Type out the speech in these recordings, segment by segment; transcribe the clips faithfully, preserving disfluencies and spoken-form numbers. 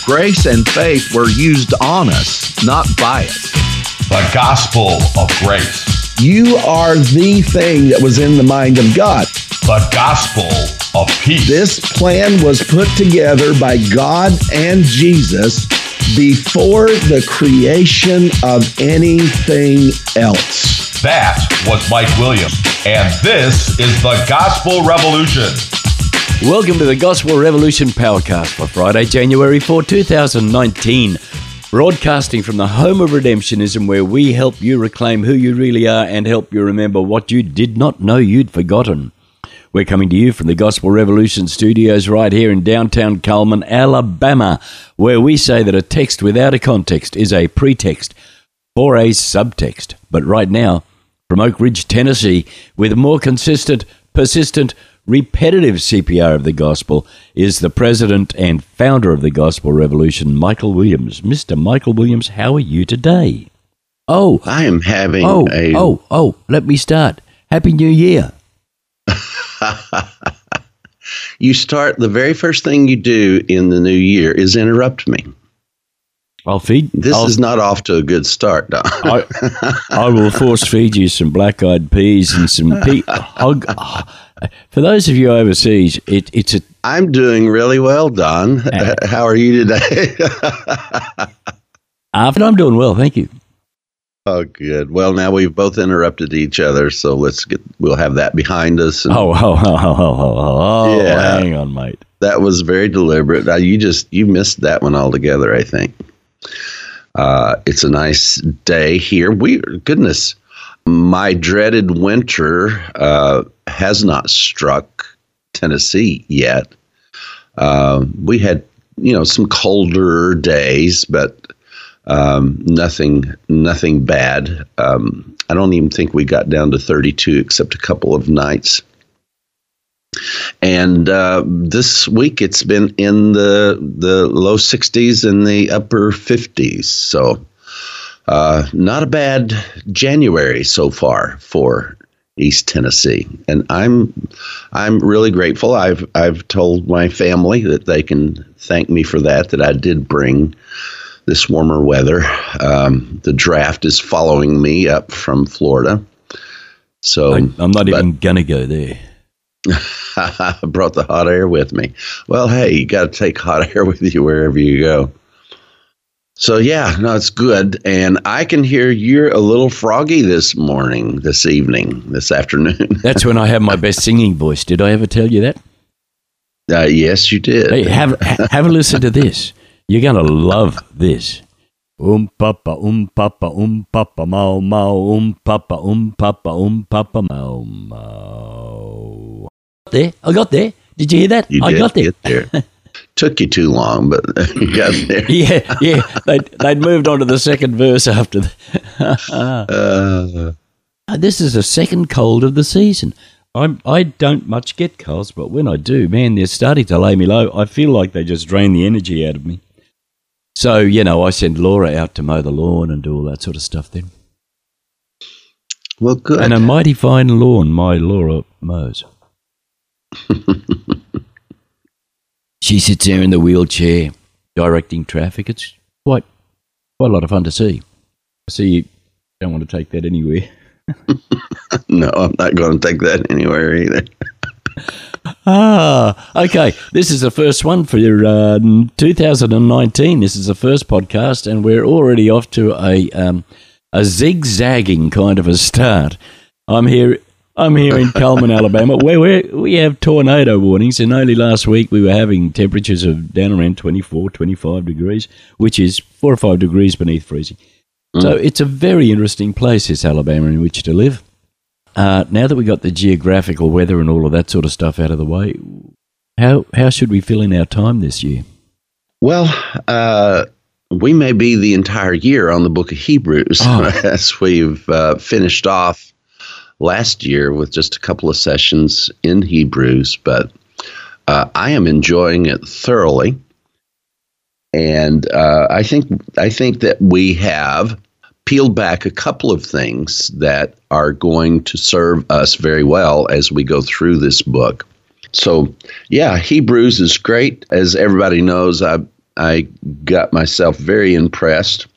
Grace and faith were used on us, not by us. The gospel of grace. You are the thing that was in the mind of God. The gospel of peace. This plan was put together by God and Jesus before the creation of anything else. That was Mike Williams, and this is the Gospel Revolution. Welcome to the Gospel Revolution Powercast for Friday, January fourth, twenty nineteen. Broadcasting from the home of redemptionism, where we help you reclaim who you really are and help you remember what you did not know you'd forgotten. We're coming to you from the Gospel Revolution studios right here in downtown Cullman, Alabama, where we say that a text without a context is a pretext for a subtext. But right now, from Oak Ridge, Tennessee, with more consistent, persistent, repetitive C P R of the gospel, is the president and founder of the Gospel Revolution, Michael Williams. Mister Michael Williams, how are you today? Oh, I am having oh, a... Oh, oh, let me start. Happy New Year. You start, the very first thing you do in the new year is interrupt me. I'll feed. This I'll, is not off to a good start, Don. I, I will force feed you some black-eyed peas and some pea. I'll, for those of you overseas, it, it's a. I'm doing really well, Don. Uh, How are you today? uh, but I'm doing well, thank you. Oh, good. Well, now we've both interrupted each other, so let's get. We'll have that behind us. And, oh, oh, oh, oh, oh, oh, yeah, hang on, mate. That was very deliberate. Uh, you just you missed that one altogether, I think. Uh, it's a nice day here. We goodness, my dreaded winter uh, has not struck Tennessee yet. Uh, we had, you know, some colder days, but um, nothing, nothing bad. Um, I don't even think we got down to thirty-two, except a couple of nights. And uh, this week it's been in the the low sixties and the upper fifties. So uh, not a bad January so far for East Tennessee. And I'm I'm really grateful. I've I've told my family that they can thank me for that, that I did bring this warmer weather. Um, the draft is following me up from Florida. So I, I'm not but, even going to go there. I brought the hot air with me. Well, hey, you got to take hot air with you wherever you go. So, yeah, no, it's good. And I can hear you're a little froggy this morning, this evening, this afternoon. That's when I have my best singing voice. Did I ever tell you that? Uh, yes, you did. Hey, have, have a listen to this. You're going to love this. Um papa, um papa, um papa, mau mau, um papa, um papa, um papa, mau mau. There, I got there. Did you hear that? You I did got there. Get there. Took you too long, but you got there. yeah, yeah. They'd, they'd moved on to the second verse after that. uh, this is the second cold of the season. I'm, I don't much get colds, but when I do, man, they're starting to lay me low. I feel like they just drain the energy out of me. So, you know, I send Laura out to mow the lawn and do all that sort of stuff then. Well, good. And a mighty fine lawn my Laura mows. She sits there in the wheelchair directing traffic. It's quite quite a lot of fun to see. I see you don't want to take that anywhere. No, I'm not going to take that anywhere either. Ah, okay. This is the first one for uh, two thousand nineteen. This is the first podcast, and we're already off to a um, a zigzagging kind of a start. I'm here. I'm here in Cullman, Alabama, where we we have tornado warnings, and only last week we were having temperatures of down around twenty-four, twenty-five degrees, which is four or five degrees beneath freezing. Mm. So it's a very interesting place, this Alabama, in which to live. Uh, now that we got the geographical weather and all of that sort of stuff out of the way, how how should we fill in our time this year? Well, uh, we may be the entire year on the book of Hebrews, oh. as we've uh, finished off last year with just a couple of sessions in Hebrews, but uh, I am enjoying it thoroughly. And uh, I think I think that we have peeled back a couple of things that are going to serve us very well as we go through this book. So, yeah, Hebrews is great. As everybody knows, I I got myself very impressed,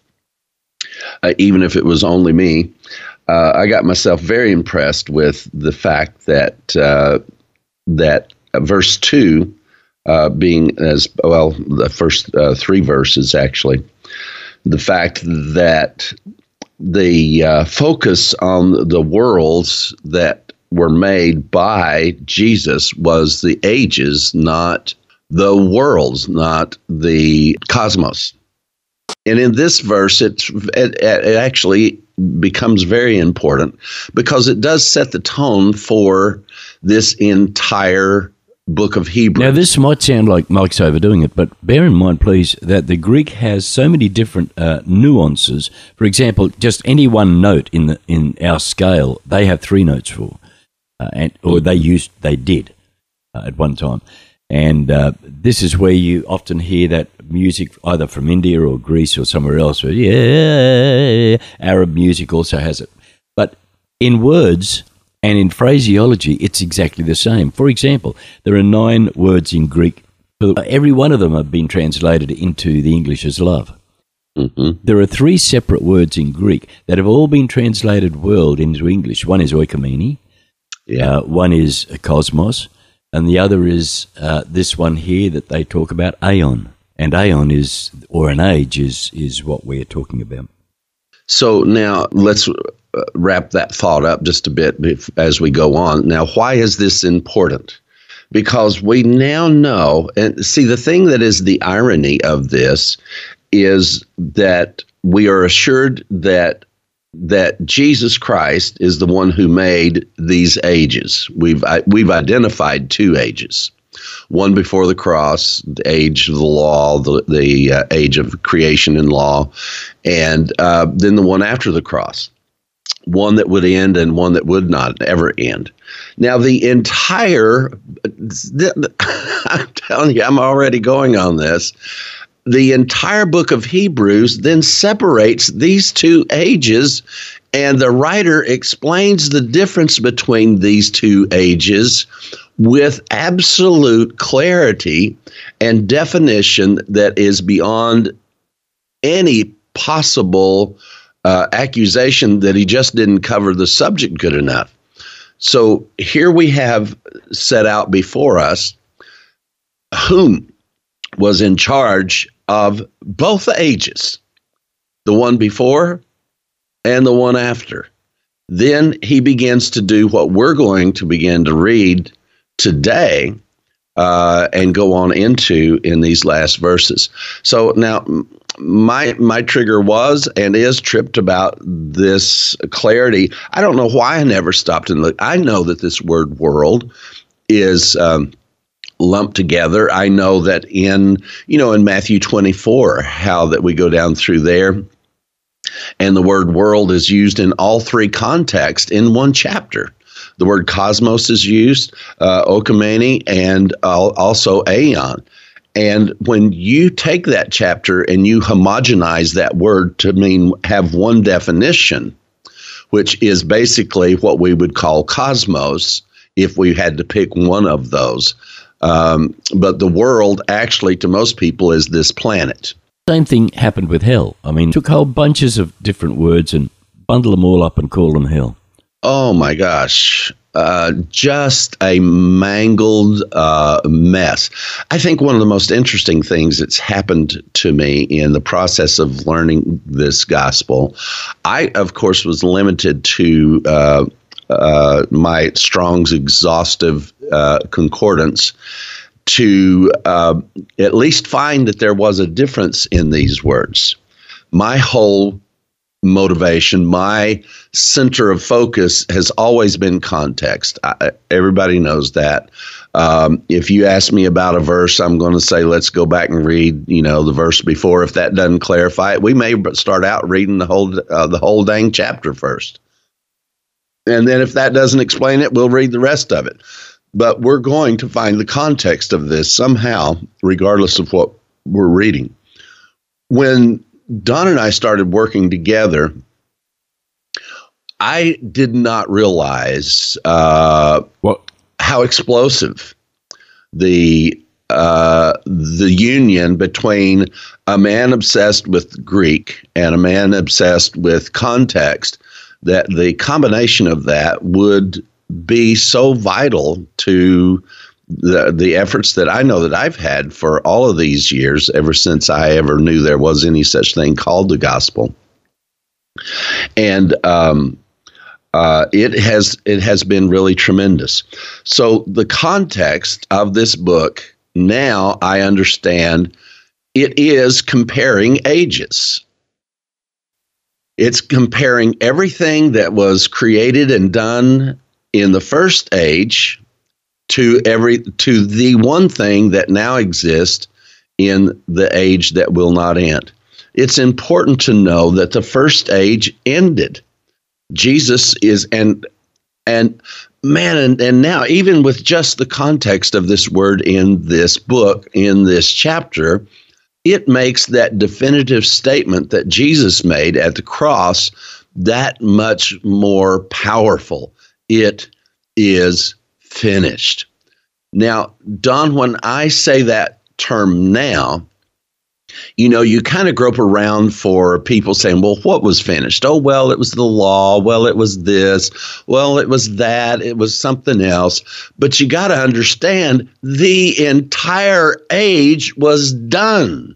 uh, even if it was only me. Uh, I got myself very impressed with the fact that uh, that verse two, uh, being as well, the first uh, three verses actually, the fact that the uh, focus on the worlds that were made by Jesus was the ages, not the worlds, not the cosmos. And in this verse, it's, it, it actually becomes very important because it does set the tone for this entire book of Hebrews. Now, this might sound like Mike's overdoing it, but bear in mind, please, that the Greek has so many different uh, nuances. For example, just any one note in the in our scale, they have three notes for, uh, and or they used, they did uh, at one time. And uh, this is where you often hear that music either from India or Greece or somewhere else. Where, yeah, Arab music also has it. But in words and in phraseology, it's exactly the same. For example, there are nine words in Greek. Every one of them have been translated into the English as love. Mm-hmm. There are three separate words in Greek that have all been translated world into English. One is oikoumene, yeah. uh, one is cosmos, and the other is uh, this one here that they talk about, aeon. And aeon is, or an age, is is what we're talking about. So now let's wrap that thought up just a bit as we go on. Now, why is this important? Because we now know, and see, the thing that is the irony of this is that we are assured that that Jesus Christ is the one who made these ages. We've we've identified two ages. One before the cross, the age of the law, the, the uh, age of creation and law, and uh, then the one after the cross, one that would end and one that would not ever end. Now, the entire, I'm telling you, I'm already going on this. The entire book of Hebrews then separates these two ages, and the writer explains the difference between these two ages with absolute clarity and definition that is beyond any possible uh, accusation that he just didn't cover the subject good enough. So here we have set out before us whom was in charge of both ages, the one before and the one after. Then he begins to do what we're going to begin to read today uh, and go on into in these last verses. So now my my trigger was and is tripped about this clarity. I don't know why I never stopped and looked. I know that this word world is um, lumped together. I know that in, you know, in Matthew twenty-four, how that we go down through there, and the word world is used in all three contexts in one chapter. The word cosmos is used, uh, oikoumene, and uh, also aeon. And when you take that chapter and you homogenize that word to mean have one definition, which is basically what we would call cosmos if we had to pick one of those. Um, but the world actually to most people is this planet. Same thing happened with hell. I mean, took whole bunches of different words and bundled them all up and called them hell. Oh, my gosh. Uh, just a mangled uh, mess. I think one of the most interesting things that's happened to me in the process of learning this gospel, I, of course, was limited to uh, uh, my Strong's exhaustive uh, concordance to uh, at least find that there was a difference in these words. My whole motivation, my center of focus has always been context. I, everybody knows that. Um, if you ask me about a verse, I'm going to say, let's go back and read, you know, the verse before. If that doesn't clarify it, we may start out reading the whole uh, the whole dang chapter first. And then if that doesn't explain it, we'll read the rest of it. But we're going to find the context of this somehow, regardless of what we're reading. When Don and I started working together, I did not realize uh, what? how explosive the uh, the union between a man obsessed with Greek and a man obsessed with context, that the combination of that would be so vital to the the efforts that I know that I've had for all of these years, ever since I ever knew there was any such thing called the gospel. And um, uh, it has it has been really tremendous. So the context of this book, now I understand, it is comparing ages. It's comparing everything that was created and done in the first age to every to the one thing that now exists in the age that will not end. It's important to know that the first age ended. Jesus is, and and man, and, and now even with just the context of this word in this book, in this chapter, it makes that definitive statement that Jesus made at the cross that much more powerful. It is finished. Now, Don, when I say that term now, you know, you kind of grope around for people saying, well, what was finished? Oh, well, it was the law. Well, it was this. Well, it was that. It was something else. But you got to understand, the entire age was done.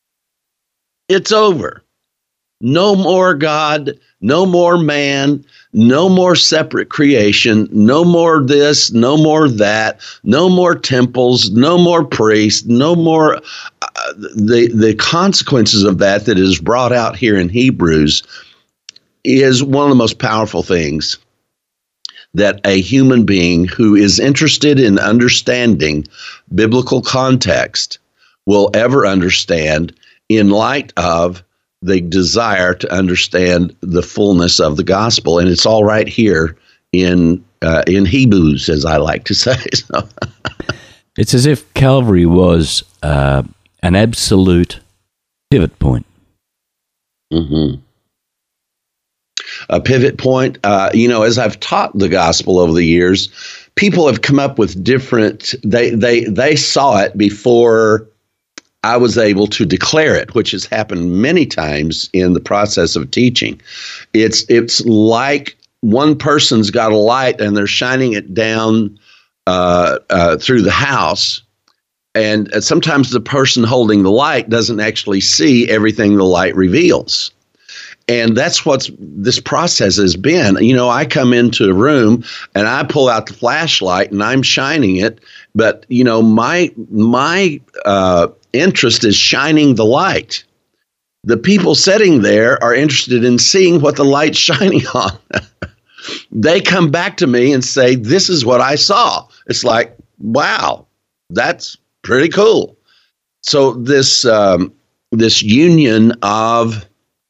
It's over. No more God, no more man, no more separate creation, no more this, no more that, no more temples, no more priests, no more uh, the the consequences of that that is brought out here in Hebrews is one of the most powerful things that a human being who is interested in understanding biblical context will ever understand, in light of the desire to understand the fullness of the gospel. And it's all right here in uh, in Hebrews, as I like to say. So. It's as if Calvary was uh, an absolute pivot point. Mm-hmm. A pivot point. Uh, you know, as I've taught the gospel over the years, people have come up with different, they they they saw it before I was able to declare it, which has happened many times in the process of teaching. It's it's like one person's got a light and they're shining it down uh, uh, through the house, and sometimes the person holding the light doesn't actually see everything the light reveals. And that's what this process has been. You know, I come into a room and I pull out the flashlight and I'm shining it, but you know, my my uh, interest is shining the light. The people sitting there are interested in seeing what the light's shining on. They come back to me and say, "This is what I saw." It's like, wow, that's pretty cool. So this um, this union of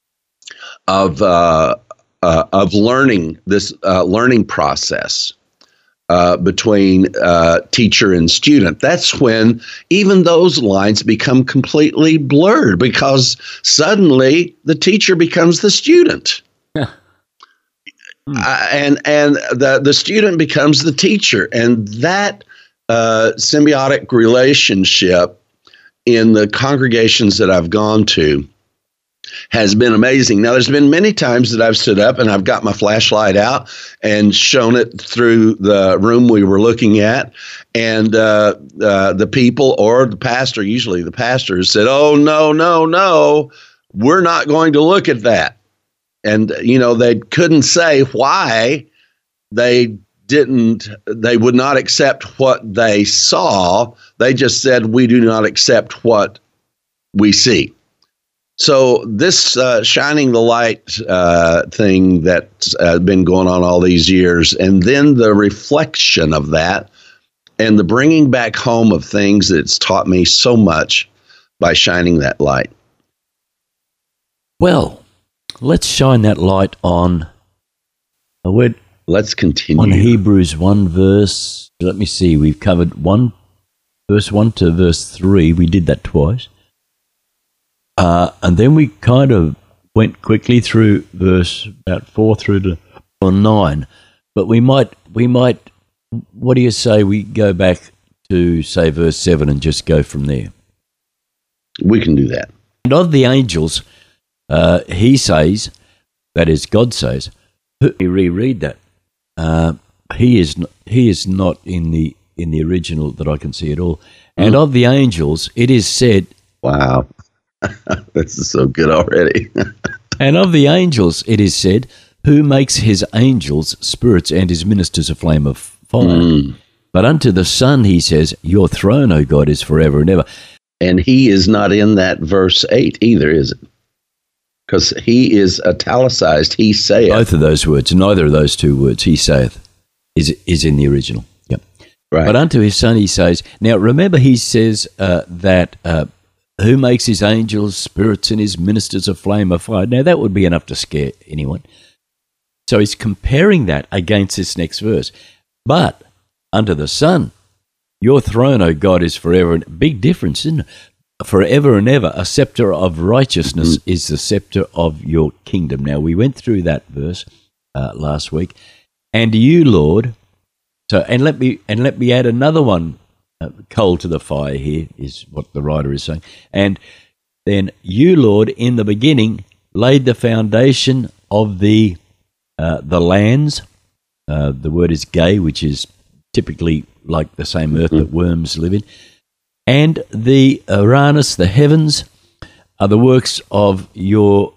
of uh, uh, of learning, this uh, learning process uh, between uh, teacher and student, that's when even those lines become completely blurred, because suddenly the teacher becomes the student. Yeah. Hmm. Uh, and and the, the student becomes the teacher. And that uh, symbiotic relationship in the congregations that I've gone to has been amazing. Now, there's been many times that I've stood up and I've got my flashlight out and shown it through the room we were looking at. And uh, uh, the people, or the pastor, usually the pastor, has said, "Oh, no, no, no, we're not going to look at that." And, you know, they couldn't say why they didn't, they would not accept what they saw. They just said, "We do not accept what we see." So this uh, shining the light uh, thing that's uh, been going on all these years, and then the reflection of that and the bringing back home of things that's taught me so much by shining that light. Well, let's shine that light on a word. Let's continue. On Hebrews one verse, let me see, we've covered one verse one to verse three. We did that twice. Uh, and then we kind of went quickly through verse about four through to nine. But we might, we might, what do you say we go back to, say, verse seven and just go from there? We can do that. And of the angels, uh, he says, that is, God says, who, we reread that. Uh, he is not, he is not in the in the original that I can see at all. Mm. And of the angels, it is said. Wow, this is so good already. And of the angels, it is said, who makes his angels spirits and his ministers a flame of fire. Mm. But unto the Son, he says, your throne, O God, is forever and ever. And he is not in that verse eight either, is it? Because he is italicized, he saith. Both of those words, neither of those two words, he saith, is is in the original. Yep. Right. But unto his Son he says, now remember he says uh, that uh, who makes his angels spirits and his ministers a flame of fire. Now that would be enough to scare anyone. So he's comparing that against this next verse. But unto the Son, your throne, O God, is forever. And big difference, isn't it? Forever and ever, a scepter of righteousness mm-hmm. is the scepter of your kingdom. Now, we went through that verse uh, last week. And you, Lord, so and let me and let me add another one, uh, coal to the fire here is what the writer is saying. And then you, Lord, in the beginning laid the foundation of the uh, the lands. Uh, the word is gay, which is typically like the same earth that worms live in. And the Uranus, the heavens, are the works of your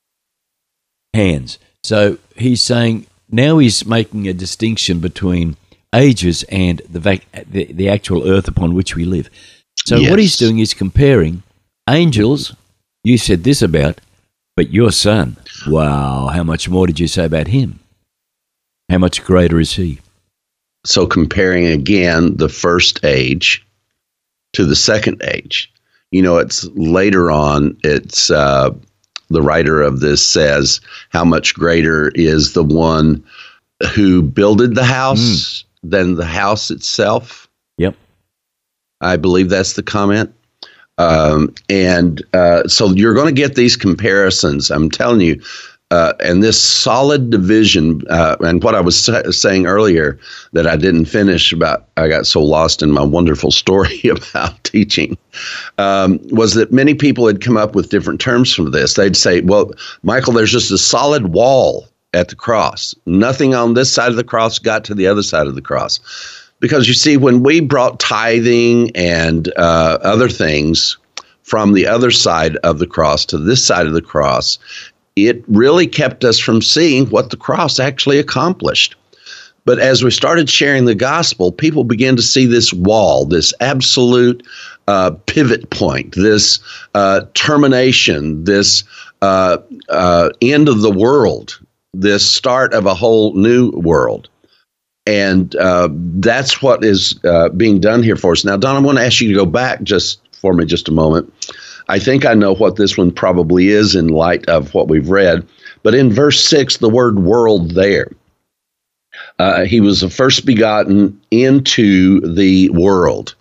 hands. So he's saying, now he's making a distinction between ages and the, vac- the, the actual earth upon which we live. So yes. What he's doing is comparing angels, you said this about, but your Son, wow, how much more did you say about him? How much greater is he? So comparing again the first age to the second age. You know, it's later on, it's uh, the writer of this says, how much greater is the one who builded the house mm. than the house itself? Yep. I believe that's the comment. Um, and uh, so you're going to get these comparisons. I'm telling you, Uh, and this solid division, uh, and what I was sa- saying earlier that I didn't finish about, I got so lost in my wonderful story about teaching, um, was that many people had come up with different terms for this. They'd say, well, Michael, there's just a solid wall at the cross. Nothing on this side of the cross got to the other side of the cross. Because you see, when we brought tithing and uh, other things from the other side of the cross to this side of the cross, it really kept us from seeing what the cross actually accomplished. But as we started sharing the gospel, people began to see this wall, this absolute uh, pivot point, this uh, termination, this uh, uh, end of the world, this start of a whole new world. And uh, that's what is uh, being done here for us. Now, Don, I want to ask you to go back just for me just a moment. I think I know what this one probably is in light of what we've read. But in verse six, the word world there. Uh, he was the first begotten into the world.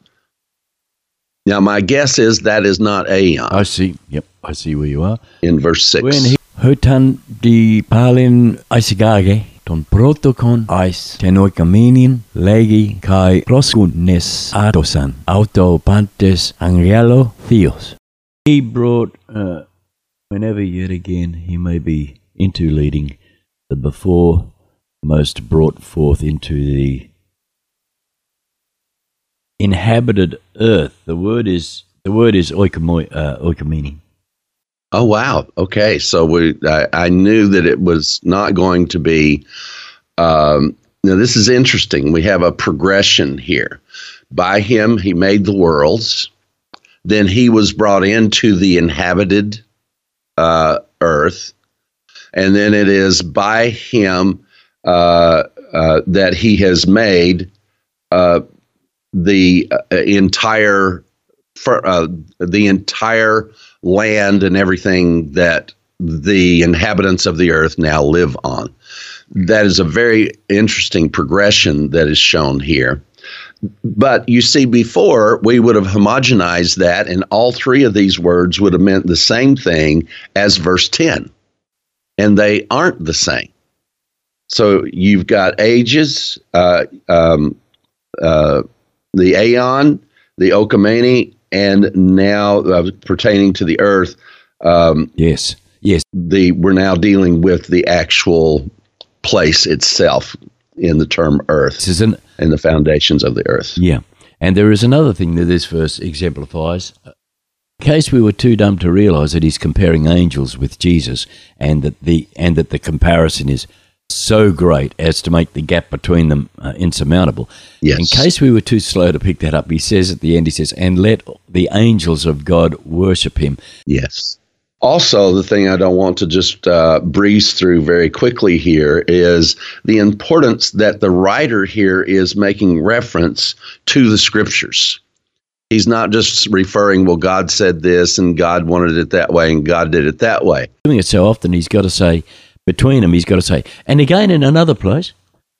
Now, my guess is that is not aeon. I see. Yep, I see where you are. In verse six. When he hutan di palin aisigage ton protokon ais tenoikaminin legi kai proskunes atosan auto pantes angelo theos. He brought, uh, whenever yet again he may be into leading, the before most brought forth into the inhabited earth. The word is the word is oikomoi, uh, oikomini. Oh wow! Okay, so we I, I knew that it was not going to be. Um, now this is interesting. We have a progression here. By him, he made the worlds. Then he was brought into the inhabited uh, earth. And then it is by him uh, uh, that he has made uh, the uh, entire for, uh, the entire land and everything that the inhabitants of the earth now live on. That is a very interesting progression that is shown here. But you see, before we would have homogenized that, and all three of these words would have meant the same thing as verse ten. And they aren't the same. So you've got ages, uh, um, uh, the aeon, the okoumene, and now uh, pertaining to the earth. Um, yes, yes. The we're now dealing with the actual place itself in the term earth This is an, and the foundations of the earth. yeah. And there is another thing that this verse exemplifies. In case we were too dumb to realize that he's comparing angels with Jesus, and that the and that the comparison is so great as to make the gap between them uh, insurmountable. Yes. In case we were too slow to pick that up, he says at the end, he says, and let the angels of God worship him. Yes. Also, the thing I don't want to just uh, breeze through very quickly here is the importance that the writer here is making reference to the scriptures. He's not just referring, well, God said this and God wanted it that way and God did it that way. Doing it so often, he's got to say, between them, he's got to say, and again in another place.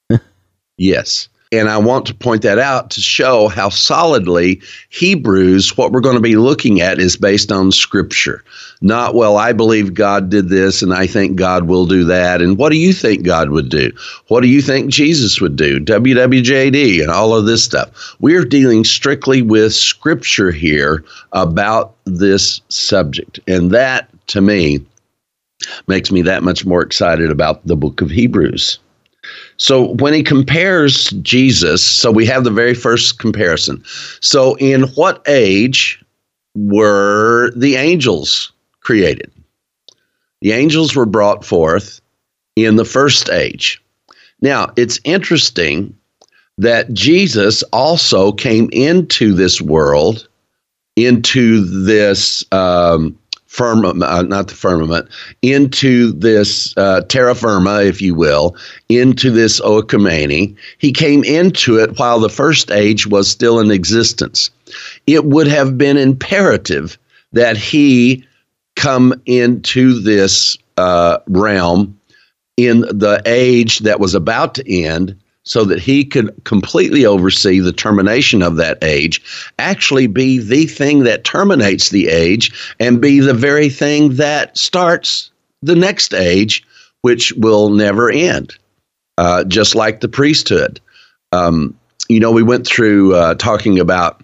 Yes. And I want to point that out to show how solidly Hebrews, what we're going to be looking at, is based on Scripture. Not, well, I believe God did this and I think God will do that. And what do you think God would do? What do you think Jesus would do? W W J D and all of this stuff. We're dealing strictly with Scripture here about this subject. And that, to me, makes me that much more excited about the book of Hebrews. So when he compares Jesus, so we have the very first comparison. So in what age were the angels created? The angels were brought forth in the first age. Now, it's interesting that Jesus also came into this world, into this um, firmament, uh, not the firmament, into this uh, terra firma, if you will, into this okoumene. He came into it while the first age was still in existence. It would have been imperative that he come into this uh, realm in the age that was about to end, so that he could completely oversee the termination of that age, actually be the thing that terminates the age, and be the very thing that starts the next age, which will never end, uh, just like the priesthood. Um, you know, we went through uh, talking about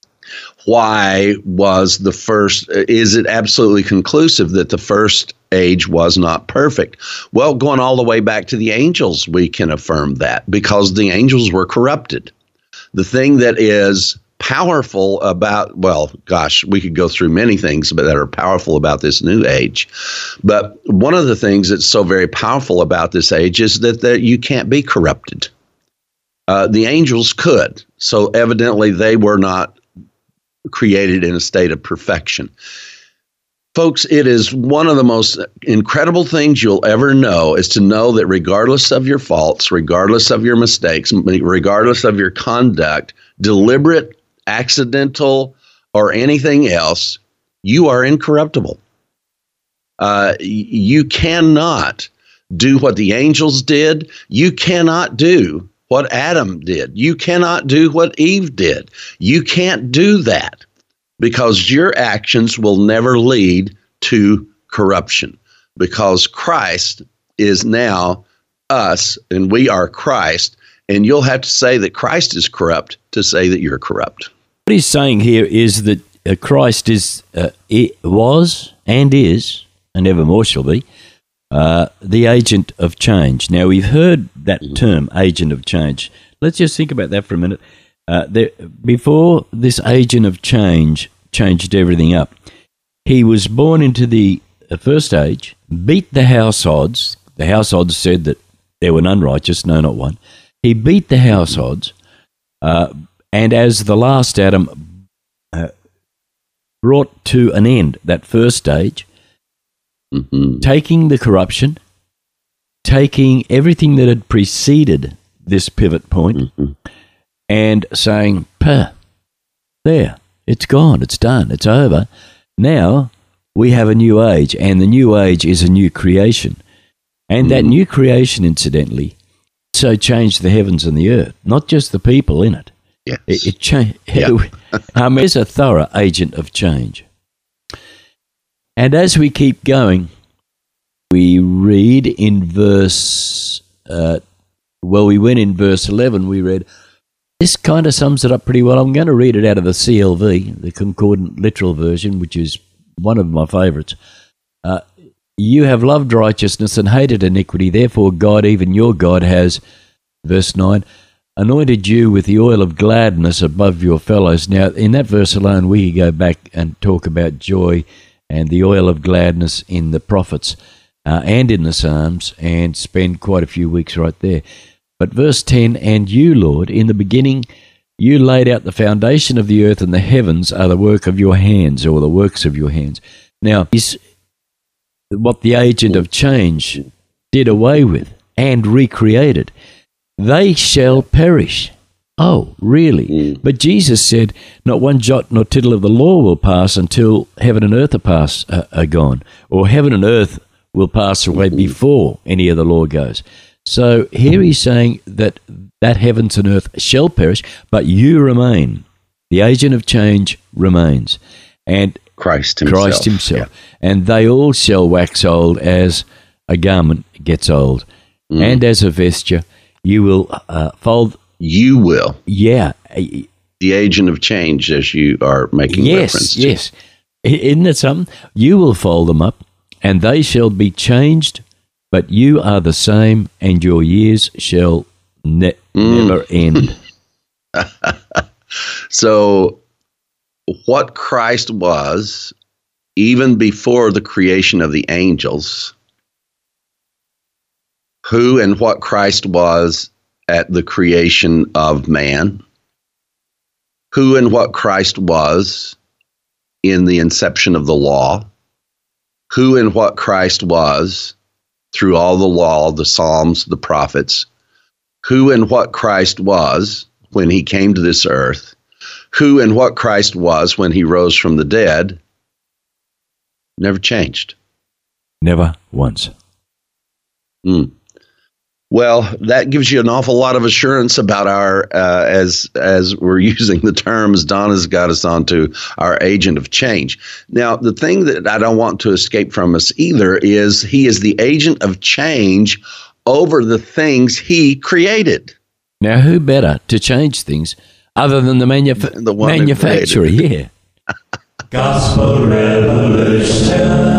why was the first, is it absolutely conclusive that the first age was not perfect? Well, going all the way back to the angels, we can affirm that, because the angels were corrupted. The thing that is powerful about, well, gosh, we could go through many things that are powerful about this new age. But one of the things that's so very powerful about this age is that, that you can't be corrupted. Uh, the angels could. So evidently they were not created in a state of perfection. Folks, it is one of the most incredible things you'll ever know, is to know that regardless of your faults, regardless of your mistakes, regardless of your conduct, deliberate, accidental, or anything else, you are incorruptible. Uh, you cannot do what the angels did. You cannot do what Adam did. You cannot do what Eve did. You can't do that, because your actions will never lead to corruption, because Christ is now us and we are Christ, and you'll have to say that Christ is corrupt to say that you're corrupt. What he's saying here is that uh, Christ is, uh, it was and is, and evermore shall be, Uh, the agent of change. Now, we've heard that term, agent of change. Let's just think about that for a minute. Uh, there, before this agent of change changed everything up, he was born into the uh, first age, beat the house odds. The house odds said that there were none righteous, no, not one. He beat the house odds, uh, and as the last Adam, uh, brought to an end that first stage, Mm-hmm. taking the corruption, taking everything that had preceded this pivot point, mm-hmm. and saying, "Pah, there, it's gone, it's done, it's over. Now we have a new age, and the new age is a new creation." And mm-hmm. that new creation, incidentally, so changed the heavens and the earth, not just the people in it. Yes. It, it changed. Yeah. um, it's a thorough agent of change. And as we keep going, we read in verse, uh, well, we went in verse eleven, we read, this kind of sums it up pretty well. I'm going to read it out of the C L V, the Concordant Literal Version, which is one of my favorites. Uh, you have loved righteousness and hated iniquity. Therefore, God, even your God, has, verse nine, anointed you with the oil of gladness above your fellows. Now, in that verse alone, we could go back and talk about joy and the oil of gladness in the prophets uh, and in the Psalms and spend quite a few weeks right there. But verse ten, and you, Lord, in the beginning you laid out the foundation of the earth, and the heavens are the work of your hands, or the works of your hands. Now, is what the agent of change did away with and recreated. They shall perish. Oh, really? Mm. But Jesus said, not one jot nor tittle of the law will pass until heaven and earth are, pass, uh, are gone, or heaven and earth will pass away before any of the law goes. So here he's saying that that heavens and earth shall perish, but you remain. The agent of change remains. And Christ himself. Christ himself. Yeah. And they all shall wax old as a garment gets old. Mm. And as a vesture, you will uh, fold. You will. Yeah. The agent of change, as you are making yes, reference to. Yes, yes. Isn't it something? You will fold them up, and they shall be changed, but you are the same, and your years shall ne- mm. never end. So, what Christ was, even before the creation of the angels, who and what Christ was at the creation of man, who and what Christ was in the inception of the law, who and what Christ was through all the law, the Psalms, the prophets, who and what Christ was when he came to this earth, who and what Christ was when he rose from the dead, never changed. Never once. Mm. Well, that gives you an awful lot of assurance about our, uh, as as we're using the terms Donna's got us onto, our agent of change. Now, the thing that I don't want to escape from us either is he is the agent of change over the things he created. Now, who better to change things other than the, manuf- the manufacturer? Yeah. Gospel Revolution.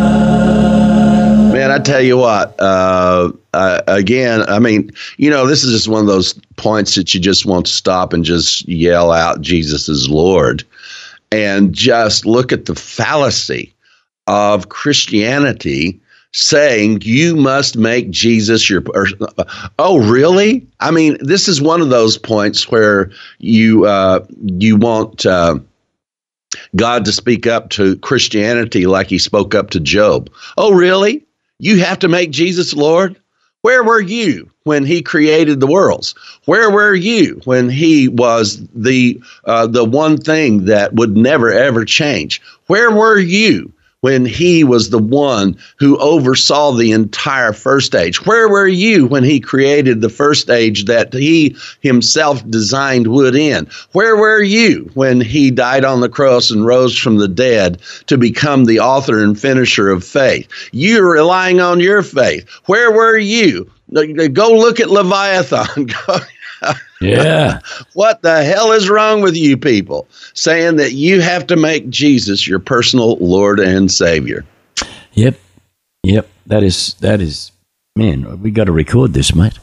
Man, I tell you what, uh, uh, again, I mean, you know, this is just one of those points that you just want to stop and just yell out, Jesus is Lord, and just look at the fallacy of Christianity saying you must make Jesus your person. Oh, really? I mean, this is one of those points where you uh, you want uh, God to speak up to Christianity like he spoke up to Job. Oh, really? You have to make Jesus Lord? Where were you when he created the worlds? Where were you when he was the uh, the one thing that would never, ever change? Where were you when he was the one who oversaw the entire first age? Where were you when he created the first age that he himself designed would end? Where were you when he died on the cross and rose from the dead to become the author and finisher of faith? You're relying on your faith. Where were you? Go look at Leviathan. Yeah. What the hell is wrong with you people saying that you have to make Jesus your personal Lord and Savior? Yep. Yep. That is, that is, man, we got to record this, mate.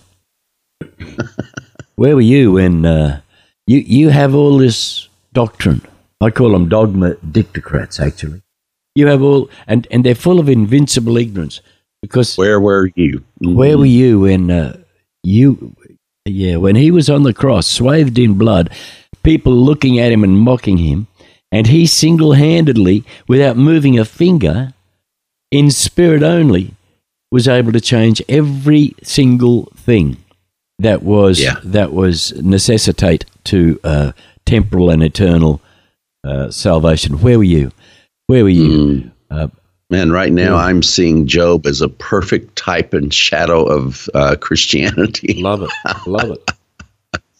Where were you when uh, you, you have all this doctrine? I call them dogma dictocrats, actually. You have all, and, and they're full of invincible ignorance because. Where were you? Mm-hmm. Where were you when uh, you. Yeah, when he was on the cross, swathed in blood, people looking at him and mocking him, and he single-handedly, without moving a finger, in spirit only, was able to change every single thing that was yeah. that was necessitate to uh, temporal and eternal uh, salvation. Where were you? Where were you? Mm. Uh, Man, right now yeah. I'm seeing Job as a perfect type and shadow of uh, Christianity. Love it. Love it.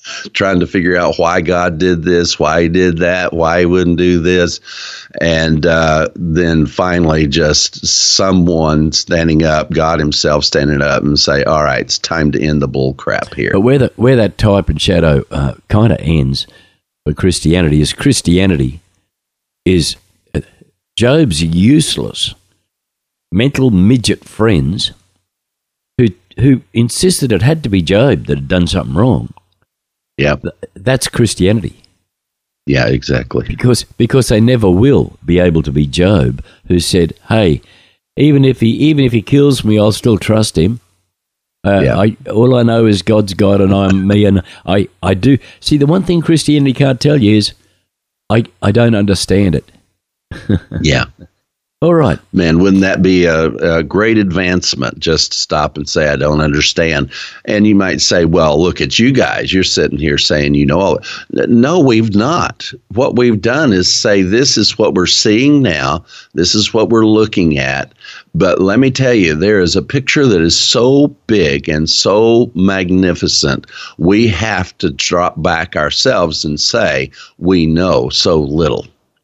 trying to figure out why God did this, why he did that, why he wouldn't do this. And uh, then finally just someone standing up, God himself standing up and say, all right, it's time to end the bull crap here. But where, the, where that type and shadow uh, kind of ends for Christianity is Christianity is uh, Job's useless mental midget friends who who insisted it had to be Job that had done something wrong. Yeah. That's Christianity. Yeah, exactly. Because because they never will be able to be Job, who said, "Hey, even if he even if he kills me, I'll still trust him. Uh, Yeah. I, all I know is God's God and I'm me, and I, I do." See, the one thing Christianity can't tell you is, I, I don't understand it. Yeah. All right. Man, wouldn't that be a, a great advancement? Just stop and say, I don't understand. And you might say, well, look at you guys. You're sitting here saying, you know, all. No, we've not. What we've done is say, this is what we're seeing now. This is what we're looking at. But let me tell you, there is a picture that is so big and so magnificent. We have to drop back ourselves and say, we know so little.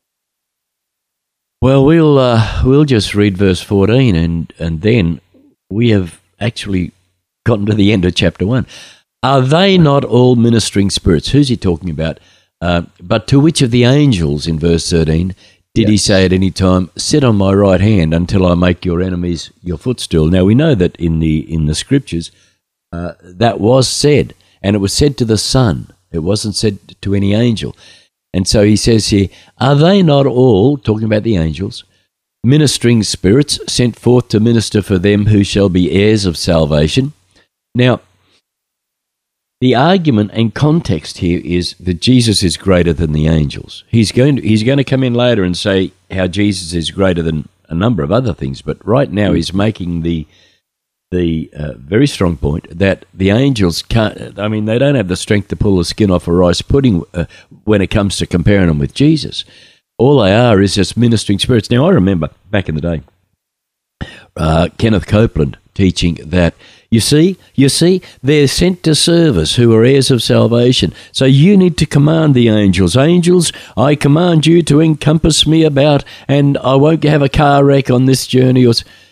Well, we'll uh, we'll just read verse fourteen, and, and then we have actually gotten to the end of chapter one. Are they not all ministering spirits? Who's he talking about? Uh, but to which of the angels, in verse thirteen, did he say at any time, sit on my right hand until I make your enemies your footstool? Now, we know that in the in the scriptures, uh, that was said, and it was said to the Son. It wasn't said to any angel. And so he says here, are they not all, talking about the angels, ministering spirits sent forth to minister for them who shall be heirs of salvation? Now, the argument and context here is that Jesus is greater than the angels. He's going to, he's going to come in later and say how Jesus is greater than a number of other things, but right now he's making the the uh, very strong point that the angels can't, I mean, they don't have the strength to pull the skin off a rice pudding uh, when it comes to comparing them with Jesus. All they are is just ministering spirits. Now, I remember back in the day, uh, Kenneth Copeland teaching that, you see, you see, they're sent to serve us who are heirs of salvation. So you need to command the angels. Angels, I command you to encompass me about, and I won't have a car wreck on this journey. Or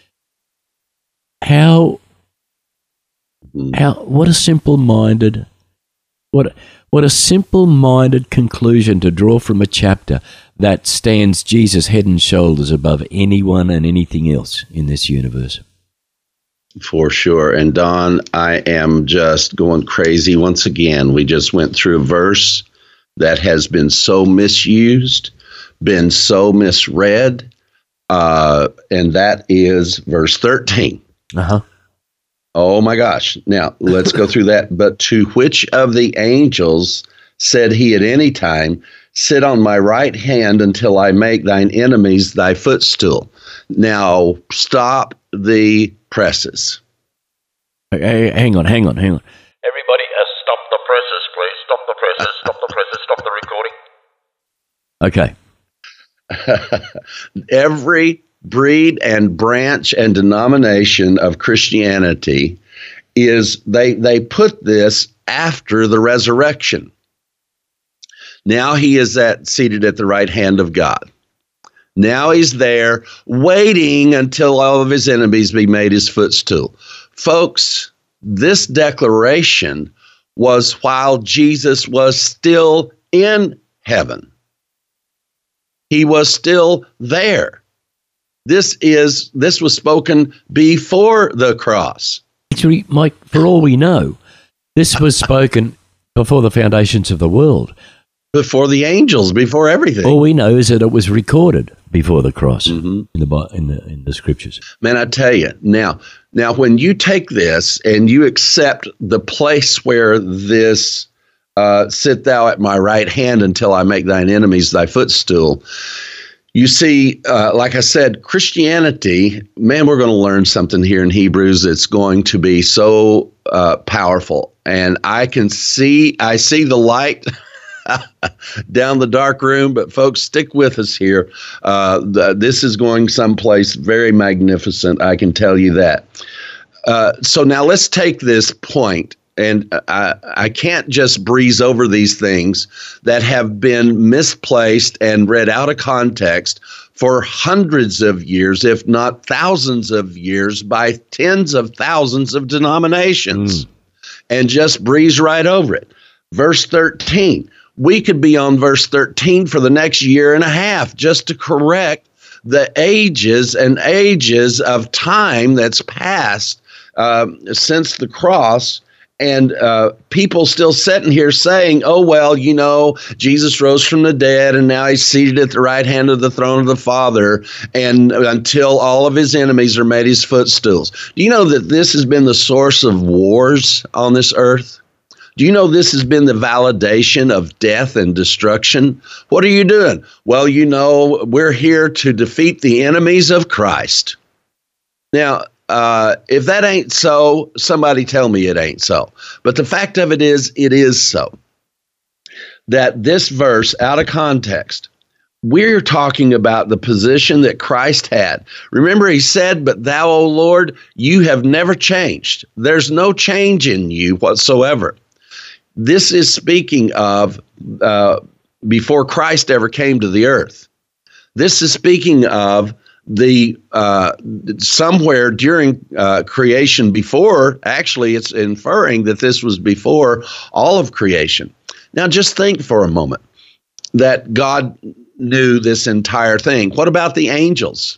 How, how, what a simple-minded, what, what a simple-minded conclusion to draw from a chapter that stands Jesus head and shoulders above anyone and anything else in this universe. For sure. And Don, I am just going crazy once again. We just went through a verse that has been so misused, been so misread, uh, and that is verse thirteen. Uh-huh. Oh my gosh. Now, let's go through that. But to which of the angels said he at any time, sit on my right hand until I make thine enemies thy footstool? Now, stop the presses. Hey, hang on, hang on, hang on. Everybody, uh, stop the presses, please. Stop the presses, stop the presses, stop the recording. Okay. Every breed and branch and denomination of Christianity is they they put this after the resurrection. Now he is at seated at the right hand of God. Now he's there waiting until all of his enemies be made his footstool. Folks, this declaration was while Jesus was still in heaven. He was still there. This is this was spoken before the cross. Actually, Mike, for all we know, this was spoken before the foundations of the world. Before the angels, before everything. All we know is that it was recorded before the cross Mm-hmm. in the Bi- in the in the scriptures. Man, I tell you, now, now when you take this and you accept the place where this uh, sit thou at my right hand until I make thine enemies thy footstool, you see, uh, like I said, Christianity, man, we're going to learn something here in Hebrews that's going to be so uh, powerful. And I can see, I see the light down the dark room, but folks, stick with us here. Uh, the, this is going someplace very magnificent. I can tell you that. Uh, so now let's take this point and I, I can't just breeze over these things that have been misplaced and read out of context for hundreds of years, if not thousands of years, by tens of thousands of denominations, mm. and just breeze right over it. Verse thirteen, we could be on verse thirteen for the next year and a half just to correct the ages and ages of time that's passed uh, since the cross. And uh, people still sitting here saying, oh, well, you know, Jesus rose from the dead and now he's seated at the right hand of the throne of the Father, and until all of his enemies are made his footstools. Do you know that this has been the source of wars on this earth? Do you know this has been the validation of death and destruction? What are you doing? Well, you know, we're here to defeat the enemies of Christ. Now, Uh, if that ain't so, somebody tell me it ain't so. But the fact of it is, it is so. That this verse, out of context, we're talking about the position that Christ had. Remember, he said, but thou, O Lord, you have never changed. There's no change in you whatsoever. This is speaking of uh, before Christ ever came to the earth. This is speaking of the uh, somewhere during uh, creation before, actually it's inferring that this was before all of creation. Now just think for a moment that God knew this entire thing. What about the angels?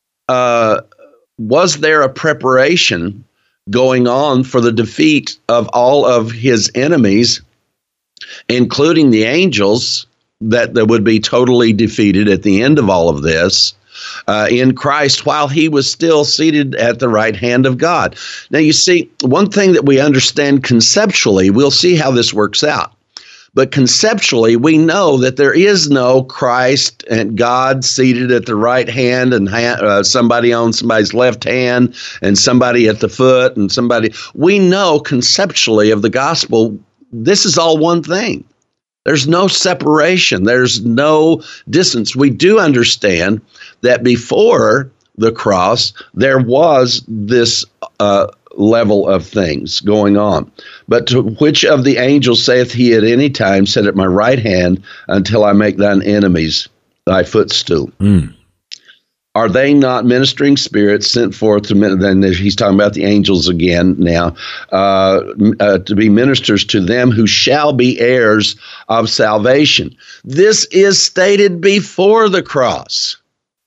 Uh, was there a preparation going on for the defeat of all of his enemies, including the angels, that, that would be totally defeated at the end of all of this? Uh, in Christ, while he was still seated at the right hand of God. Now, you see, one thing that we understand conceptually, we'll see how this works out. But conceptually, we know that there is no Christ and God seated at the right hand and ha- uh, somebody on somebody's left hand and somebody at the foot and somebody. We know conceptually of the gospel, this is all one thing. There's no separation. There's no distance. We do understand that before the cross, there was this uh, level of things going on. But to which of the angels saith he at any time, sit at my right hand until I make thine enemies thy footstool? Mm. Are they not ministering spirits sent forth to, then he's talking about the angels again now, uh, uh, to be ministers to them who shall be heirs of salvation? This is stated before the cross.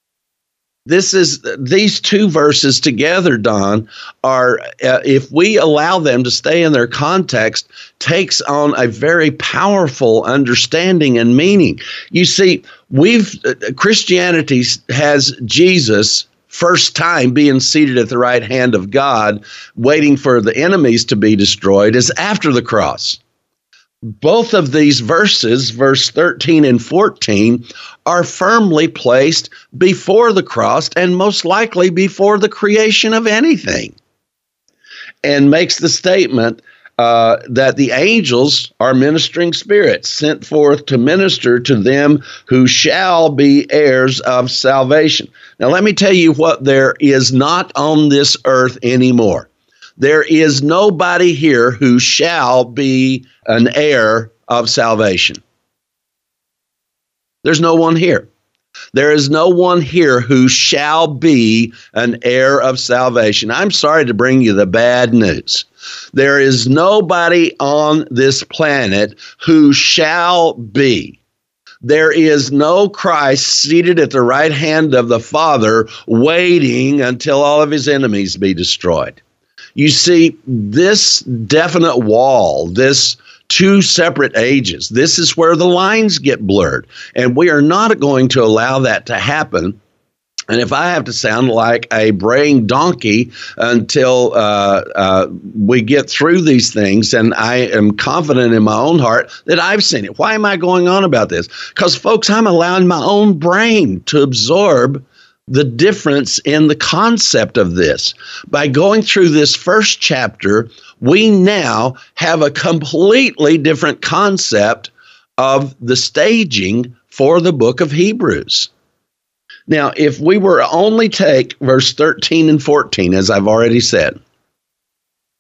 This is, these two verses together, Don, are, uh, if we allow them to stay in their context, takes on a very powerful understanding and meaning. You see, we've, uh, Christianity has Jesus first time being seated at the right hand of God, waiting for the enemies to be destroyed, is after the cross. Both of these verses, verse thirteen and fourteen, are firmly placed before the cross and most likely before the creation of anything, and makes the statement uh, that the angels are ministering spirits sent forth to minister to them who shall be heirs of salvation. Now, let me tell you what there is not on this earth anymore. There is nobody here who shall be an heir of salvation. There's no one here. There is no one here who shall be an heir of salvation. I'm sorry to bring you the bad news. There is nobody on this planet who shall be. There is no Christ seated at the right hand of the Father waiting until all of his enemies be destroyed. You see, this definite wall, this two separate ages, this is where the lines get blurred. And we are not going to allow that to happen. And if I have to sound like a braying donkey until uh, uh, we get through these things, and I am confident in my own heart that I've seen it. Why am I going on about this? Because, folks, I'm allowing my own brain to absorb the difference in the concept of this. By going through this first chapter, we now have a completely different concept of the staging for the book of Hebrews. Now, if we were only take verse thirteen and fourteen, as I've already said,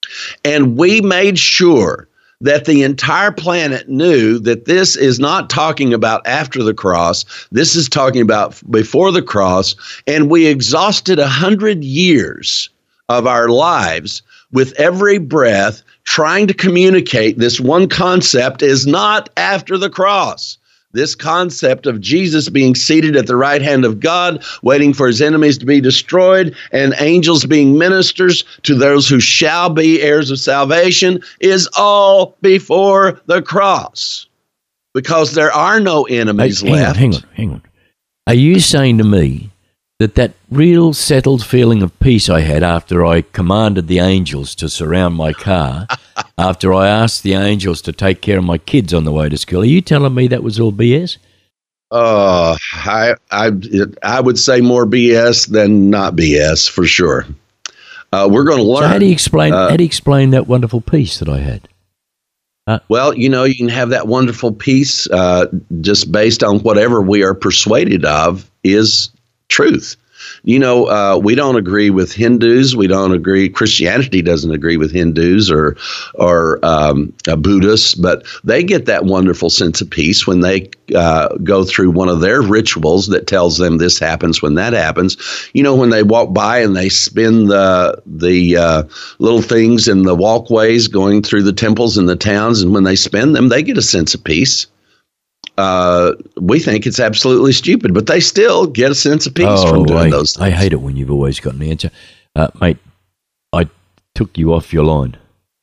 And we made sure that the entire planet knew that this is not talking about after the cross. This is talking about before the cross. And we exhausted a hundred years of our lives with every breath trying to communicate this one concept is not after the cross. This concept of Jesus being seated at the right hand of God, waiting for his enemies to be destroyed, and angels being ministers to those who shall be heirs of salvation is all before the cross. Because there are no enemies Hey, hang left. on, hang on, hang on. Are you saying to me that that real settled feeling of peace I had after I commanded the angels to surround my car, after I asked the angels to take care of my kids on the way to school, are you telling me that was all B S? Uh, I, I, I would say more B S than not B S for sure. Uh, we're going to learn. So how do you explain, uh, how do you explain that wonderful peace that I had? Well, you know, you can have that wonderful peace uh, just based on whatever we are persuaded of is truth. You know, uh, we don't agree with Hindus. We don't agree. Christianity doesn't agree with Hindus or or um, uh, Buddhists, but they get that wonderful sense of peace when they uh, go through one of their rituals that tells them this happens when that happens. You know, when they walk by and they spin the the uh, little things in the walkways going through the temples and the towns, and when they spin them, they get a sense of peace. Uh, we think it's absolutely stupid, but they still get a sense of peace oh, from doing I, those things. I hate it when you've always got an answer. Uh, mate, I took you off your line.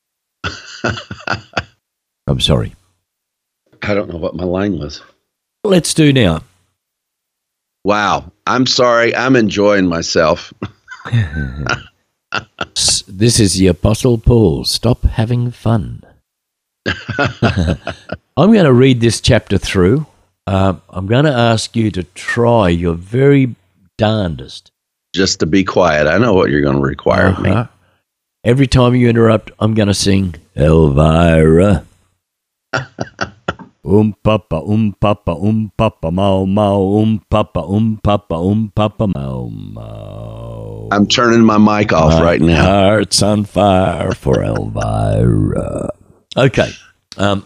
I'm sorry. I don't know what my line was. Let's do now. Wow. I'm sorry. I'm enjoying myself. This is the Apostle Paul. Stop having fun. I'm going to read this chapter through. Uh, I'm going to ask you to try your very darndest. Just to be quiet. I know what you're going to require of me. Uh-huh. Every time you interrupt, I'm going to sing Elvira. Um papa, um papa, um papa, mau mau, um papa, um papa, um papa, mau mau. I'm turning my mic off My right now. Heart's on fire for Elvira. Okay. Um,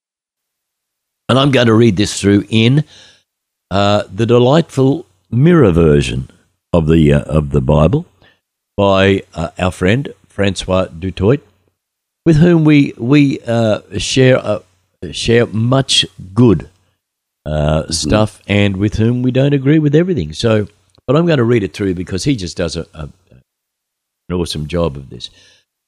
and I'm going to read this through in uh, the delightful mirror version of the uh, of the Bible by uh, our friend Francois du Toit, with whom we we uh, share uh, share much good uh, mm-hmm. stuff, and with whom we don't agree with everything. So, but I'm going to read it through because he just does a, a an awesome job of this.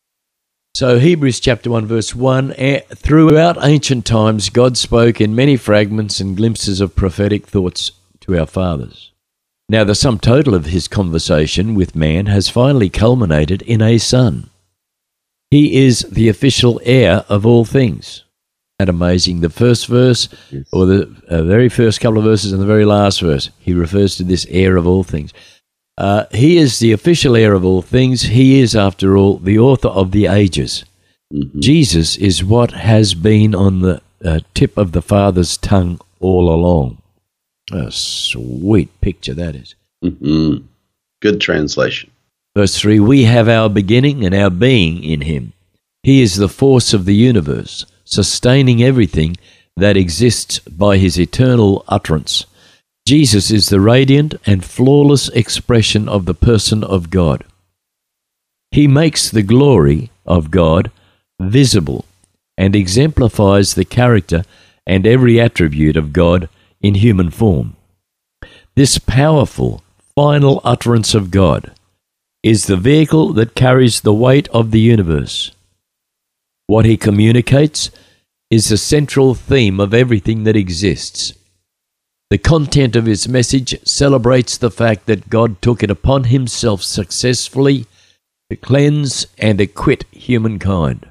So Hebrews chapter one verse one, throughout ancient times God spoke in many fragments and glimpses of prophetic thoughts to our fathers. Now the sum total of his conversation with man has finally culminated in a son. He is the official heir of all things. Isn't that amazing? The first verse, yes. or the uh, very first couple of verses and the very last verse, he refers to this heir of all things. Uh, he is the official heir of all things. He is, after all, the author of the ages. Mm-hmm. Jesus is what has been on the uh, tip of the Father's tongue all along. A sweet picture that is. Mm-hmm. Good translation. Verse three, we have our beginning and our being in him. He is the force of the universe, sustaining everything that exists by his eternal utterance. Jesus is the radiant and flawless expression of the person of God. He makes the glory of God visible and exemplifies the character and every attribute of God in human form. This powerful, final utterance of God is the vehicle that carries the weight of the universe. What he communicates is the central theme of everything that exists. The content of his message celebrates the fact that God took it upon himself successfully to cleanse and acquit humankind.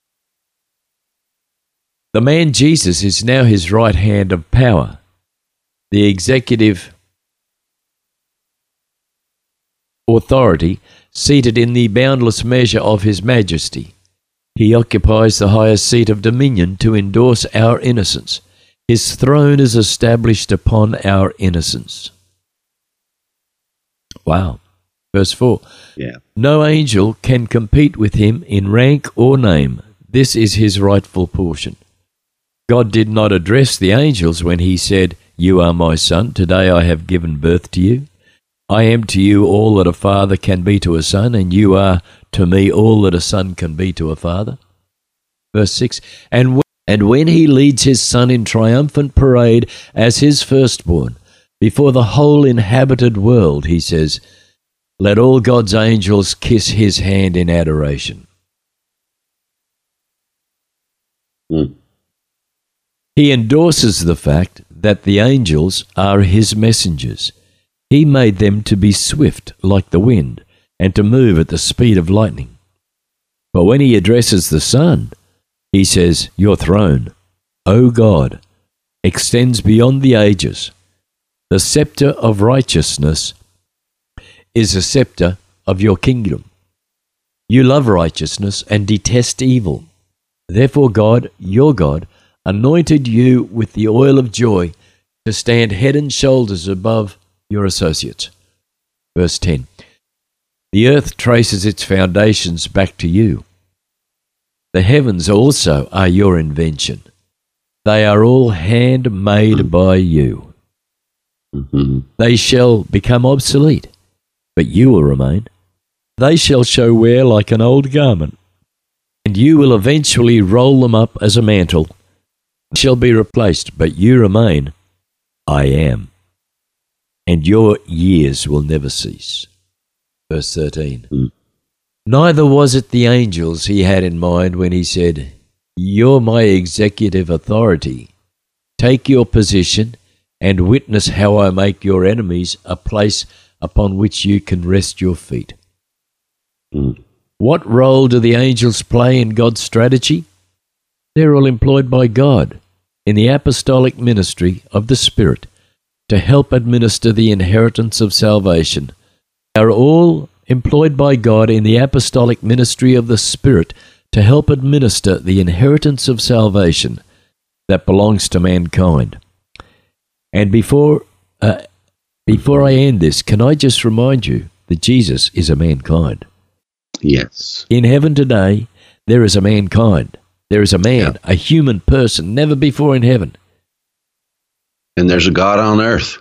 The man Jesus is now his right hand of power, the executive authority seated in the boundless measure of his majesty. He occupies the highest seat of dominion to endorse our innocence. His throne is established upon our innocence. Wow. Verse four. Yeah. No angel can compete with him in rank or name. This is his rightful portion. God did not address the angels when he said, "You are my son, today I have given birth to you. I am to you all that a father can be to a son, and you are to me all that a son can be to a father." Verse six, and when, and when he leads his son in triumphant parade as his firstborn, before the whole inhabited world, he says, "Let all God's angels kiss his hand in adoration." Mm. He endorses the fact that the angels are his messengers. He made them to be swift like the wind and to move at the speed of lightning. But when he addresses the Son, he says, "Your throne, O God, extends beyond the ages. The scepter of righteousness is a scepter of your kingdom. You love righteousness and detest evil. Therefore God, your God, anointed you with the oil of joy to stand head and shoulders above your associates." Verse ten. The earth traces its foundations back to you. The heavens also are your invention. They are all handmade by you. Mm-hmm. They shall become obsolete, but you will remain. They shall show wear like an old garment, and you will eventually roll them up as a mantle. Shall be replaced, but you remain. I am. And your years will never cease. Verse thirteen. Mm. Neither was it the angels he had in mind when he said, "You're my executive authority. Take your position and witness how I make your enemies a place upon which you can rest your feet." Mm. What role do the angels play in God's strategy? They're all employed by God in the apostolic ministry of the Spirit to help administer the inheritance of salvation. They are all employed by God in the apostolic ministry of the Spirit to help administer the inheritance of salvation that belongs to mankind. And before uh, before I end this, can I just remind you that Jesus is a mankind? Yes. In heaven today, there is a mankind. There is a man, Yeah. a human person, never before in heaven. And there's a God on earth.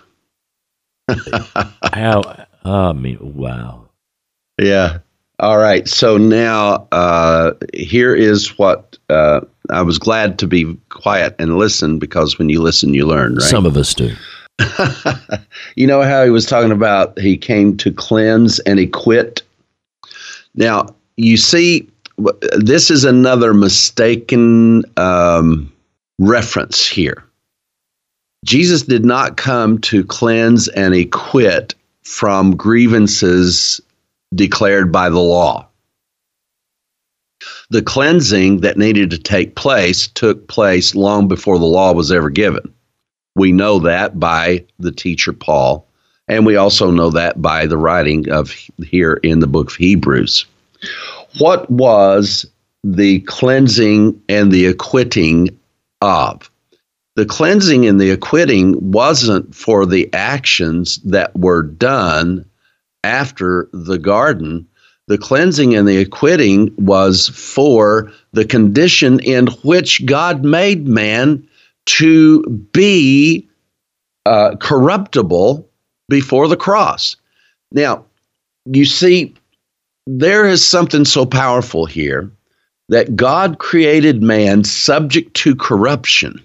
How, I mean, wow. Yeah. All right. So now uh, here is what uh, I was glad to be quiet and listen, because when you listen, you learn, right? Some of us do. You know how he was talking about he came to cleanse and equip? Now, you see, this is another mistaken um, reference here. Jesus did not come to cleanse and equip from grievances declared by the law. The cleansing that needed to take place took place long before the law was ever given. We know that by the teacher Paul, and we also know that by the writing of here in the book of Hebrews. What was the cleansing and the acquitting of? The cleansing and the acquitting wasn't for the actions that were done after the garden. The cleansing and the acquitting was for the condition in which God made man to be uh, corruptible before the cross. Now, you see, there is something so powerful here that God created man subject to corruption,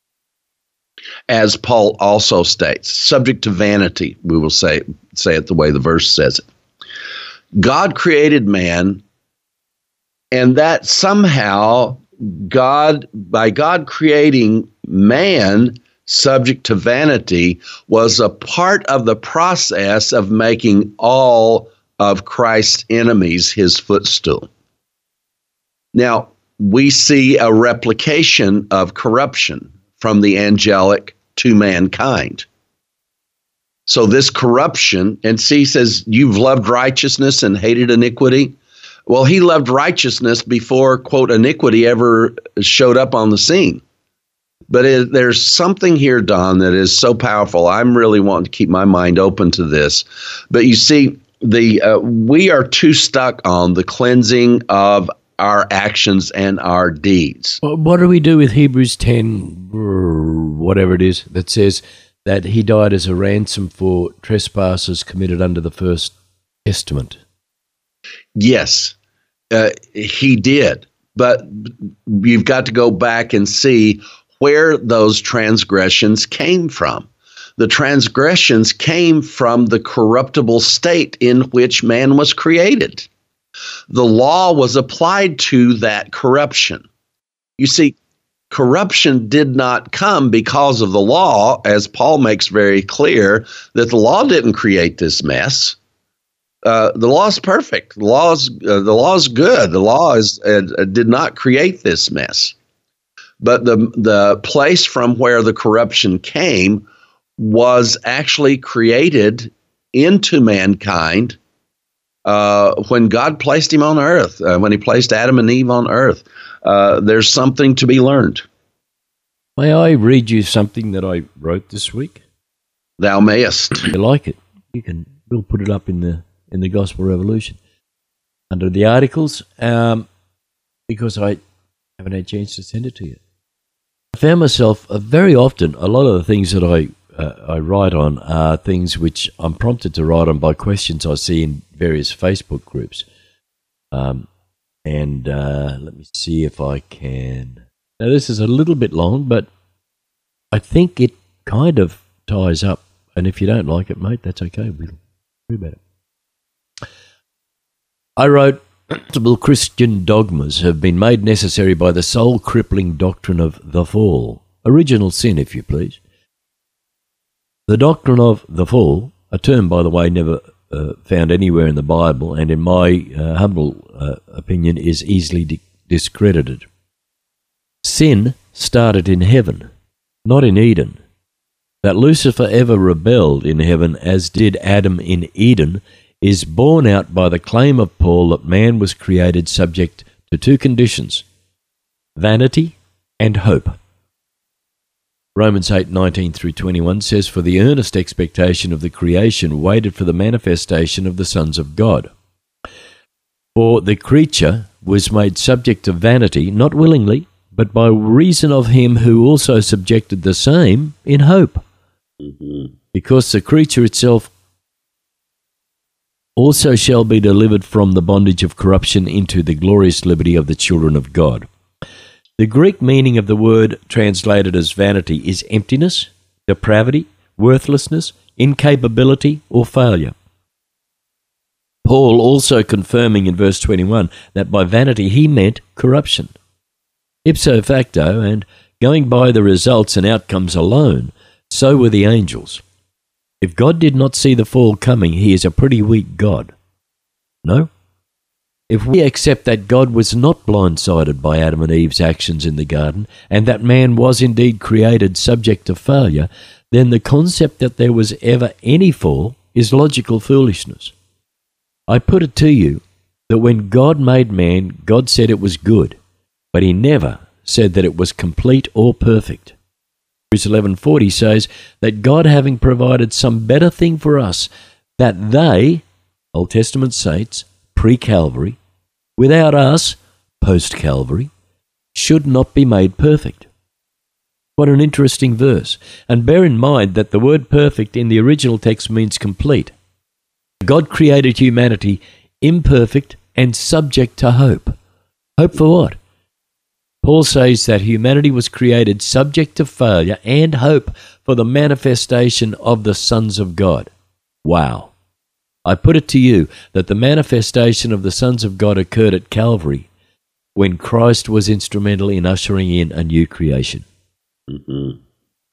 as Paul also states, subject to vanity, we will say, say it the way the verse says it. God created man, and that somehow God, by God creating man subject to vanity, was a part of the process of making all of Christ's enemies his footstool. Now, we see a replication of corruption from the angelic to mankind. So this corruption, and see, he says, you've loved righteousness and hated iniquity. Well, he loved righteousness before, quote, iniquity ever showed up on the scene. But it, there's something here, Don, that is so powerful. I'm really wanting to keep my mind open to this. But you see, the uh, we are too stuck on the cleansing of our actions and our deeds. Well, what do we do with Hebrews ten, whatever it is, that says that he died as a ransom for trespasses committed under the first testament? Yes, uh, he did. But you've got to go back and see where those transgressions came from. The transgressions came from the corruptible state in which man was created. The law was applied to that corruption. You see, corruption did not come because of the law, as Paul makes very clear, that the law didn't create this mess. Uh, the law is perfect. The law is, uh, the law is good. The law is, uh, did not create this mess. But the, the place from where the corruption came was actually created into mankind uh, when God placed him on earth, uh, when he placed Adam and Eve on earth. Uh, there's something to be learned. May I read you something that I wrote this week? Thou mayest. If you like it, you can. We'll put it up in the in the Gospel Revolution under the articles, um, because I haven't had a chance to send it to you. I found myself uh, very often, a lot of the things that I uh, I write on are things which I'm prompted to write on by questions I see in various Facebook groups. Um, and uh, let me see if I can. Now, this is a little bit long, but I think it kind of ties up. And if you don't like it, mate, that's okay. We'll worry about it. I wrote, "Principal Christian dogmas have been made necessary by the soul-crippling doctrine of the fall. Original sin, if you please. The doctrine of the fall, a term, by the way, never uh, found anywhere in the Bible, and in my uh, humble uh, opinion, is easily di- discredited. Sin started in heaven, not in Eden. That Lucifer ever rebelled in heaven, as did Adam in Eden, is borne out by the claim of Paul that man was created subject to two conditions, vanity and hope. Romans eight nineteen through twenty-one says, "For the earnest expectation of the creation waited for the manifestation of the sons of God. For the creature was made subject to vanity, not willingly, but by reason of him who also subjected the same in hope. Mm-hmm. Because the creature itself also shall be delivered from the bondage of corruption into the glorious liberty of the children of God." The Greek meaning of the word translated as vanity is emptiness, depravity, worthlessness, incapability, or failure. Paul also confirming in verse twenty-one that by vanity he meant corruption. Ipso facto, and going by the results and outcomes alone, so were the angels. If God did not see the fall coming, he is a pretty weak God. No? If we accept that God was not blindsided by Adam and Eve's actions in the garden, and that man was indeed created subject to failure, then the concept that there was ever any fall is logical foolishness. I put it to you that when God made man, God said it was good, but he never said that it was complete or perfect. Hebrews eleven forty says that God, having provided some better thing for us, that they, Old Testament saints, pre-Calvary, without us, post-Calvary, should not be made perfect. What an interesting verse. And bear in mind that the word perfect in the original text means complete. God created humanity imperfect and subject to hope. Hope for what? Paul says that humanity was created subject to failure and hope for the manifestation of the sons of God. Wow. I put it to you that the manifestation of the sons of God occurred at Calvary when Christ was instrumental in ushering in a new creation. Mm-hmm.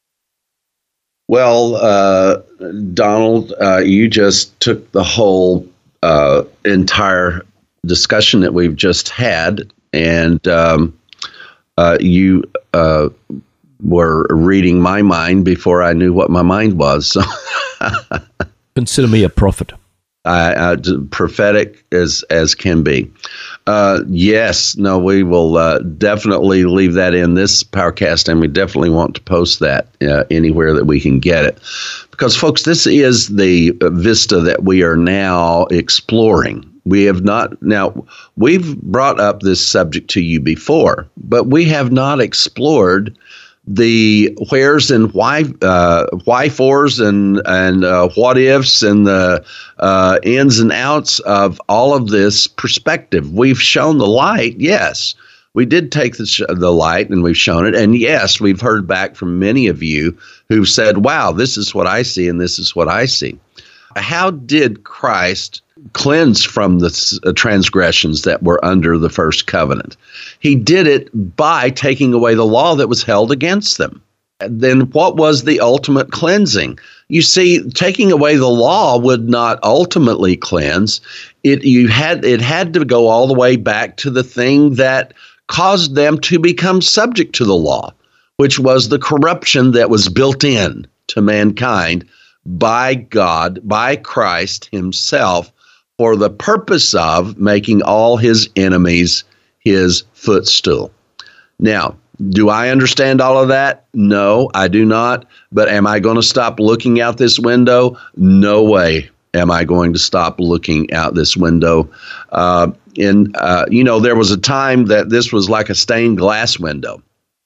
Well, uh, Donald, uh, you just took the whole uh, entire discussion that we've just had, and um, uh, you uh, were reading my mind before I knew what my mind was. Consider me a prophet. uh, uh, prophetic as as can be. Uh, yes, no, we will uh, definitely leave that in this Powercast, and we definitely want to post that uh, anywhere that we can get it. Because, folks, this is the vista that we are now exploring. We have not, now, we've brought up this subject to you before, but we have not explored the wheres and why, uh, why fors and and uh, what ifs and the uh, ins and outs of all of this perspective. We've shown the light, yes. We did take the, sh- the light and we've shown it. And yes, we've heard back from many of you who've said, wow, this is what I see and this is what I see. How did Christ cleanse from the uh, transgressions that were under the first covenant? He did it by taking away the law that was held against them. And then what was the ultimate cleansing? You see, taking away the law would not ultimately cleanse. It you had it had to go all the way back to the thing that caused them to become subject to the law, which was the corruption that was built in to mankind by God, by Christ himself, for the purpose of making all his enemies his footstool. Now, do I understand all of that? No, I do not. But am I going to stop looking out this window? No way am I going to stop looking out this window. Uh, and, uh, you know, there was a time that this was like a stained glass window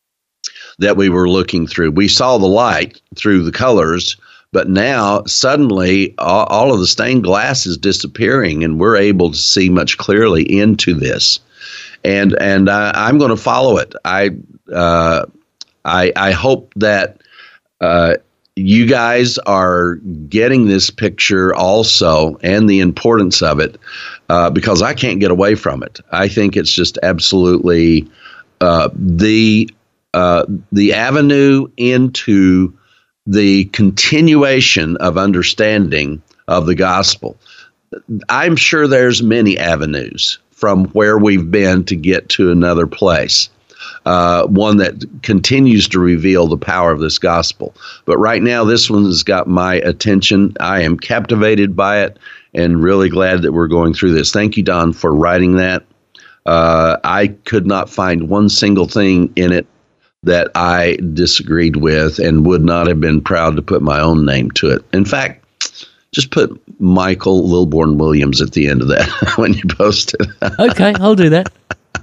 that we were looking through. We saw the light through the colors, but now suddenly all, all of the stained glass is disappearing and we're able to see much clearly into this. And and I, I'm going to follow it. I uh, I, I hope that uh, you guys are getting this picture also and the importance of it, uh, because I can't get away from it. I think it's just absolutely uh, the uh, the avenue into the continuation of understanding of the gospel. I'm sure there's many avenues from where we've been to get to another place, uh, one that continues to reveal the power of this gospel. But right now, this one has got my attention. I am captivated by it and really glad that we're going through this. Thank you, Don, for writing that. Uh, I could not find one single thing in it that I disagreed with and would not have been proud to put my own name to it. In fact, just put Michael Lilborn Williams at the end of that when you post it. Okay, I'll do that.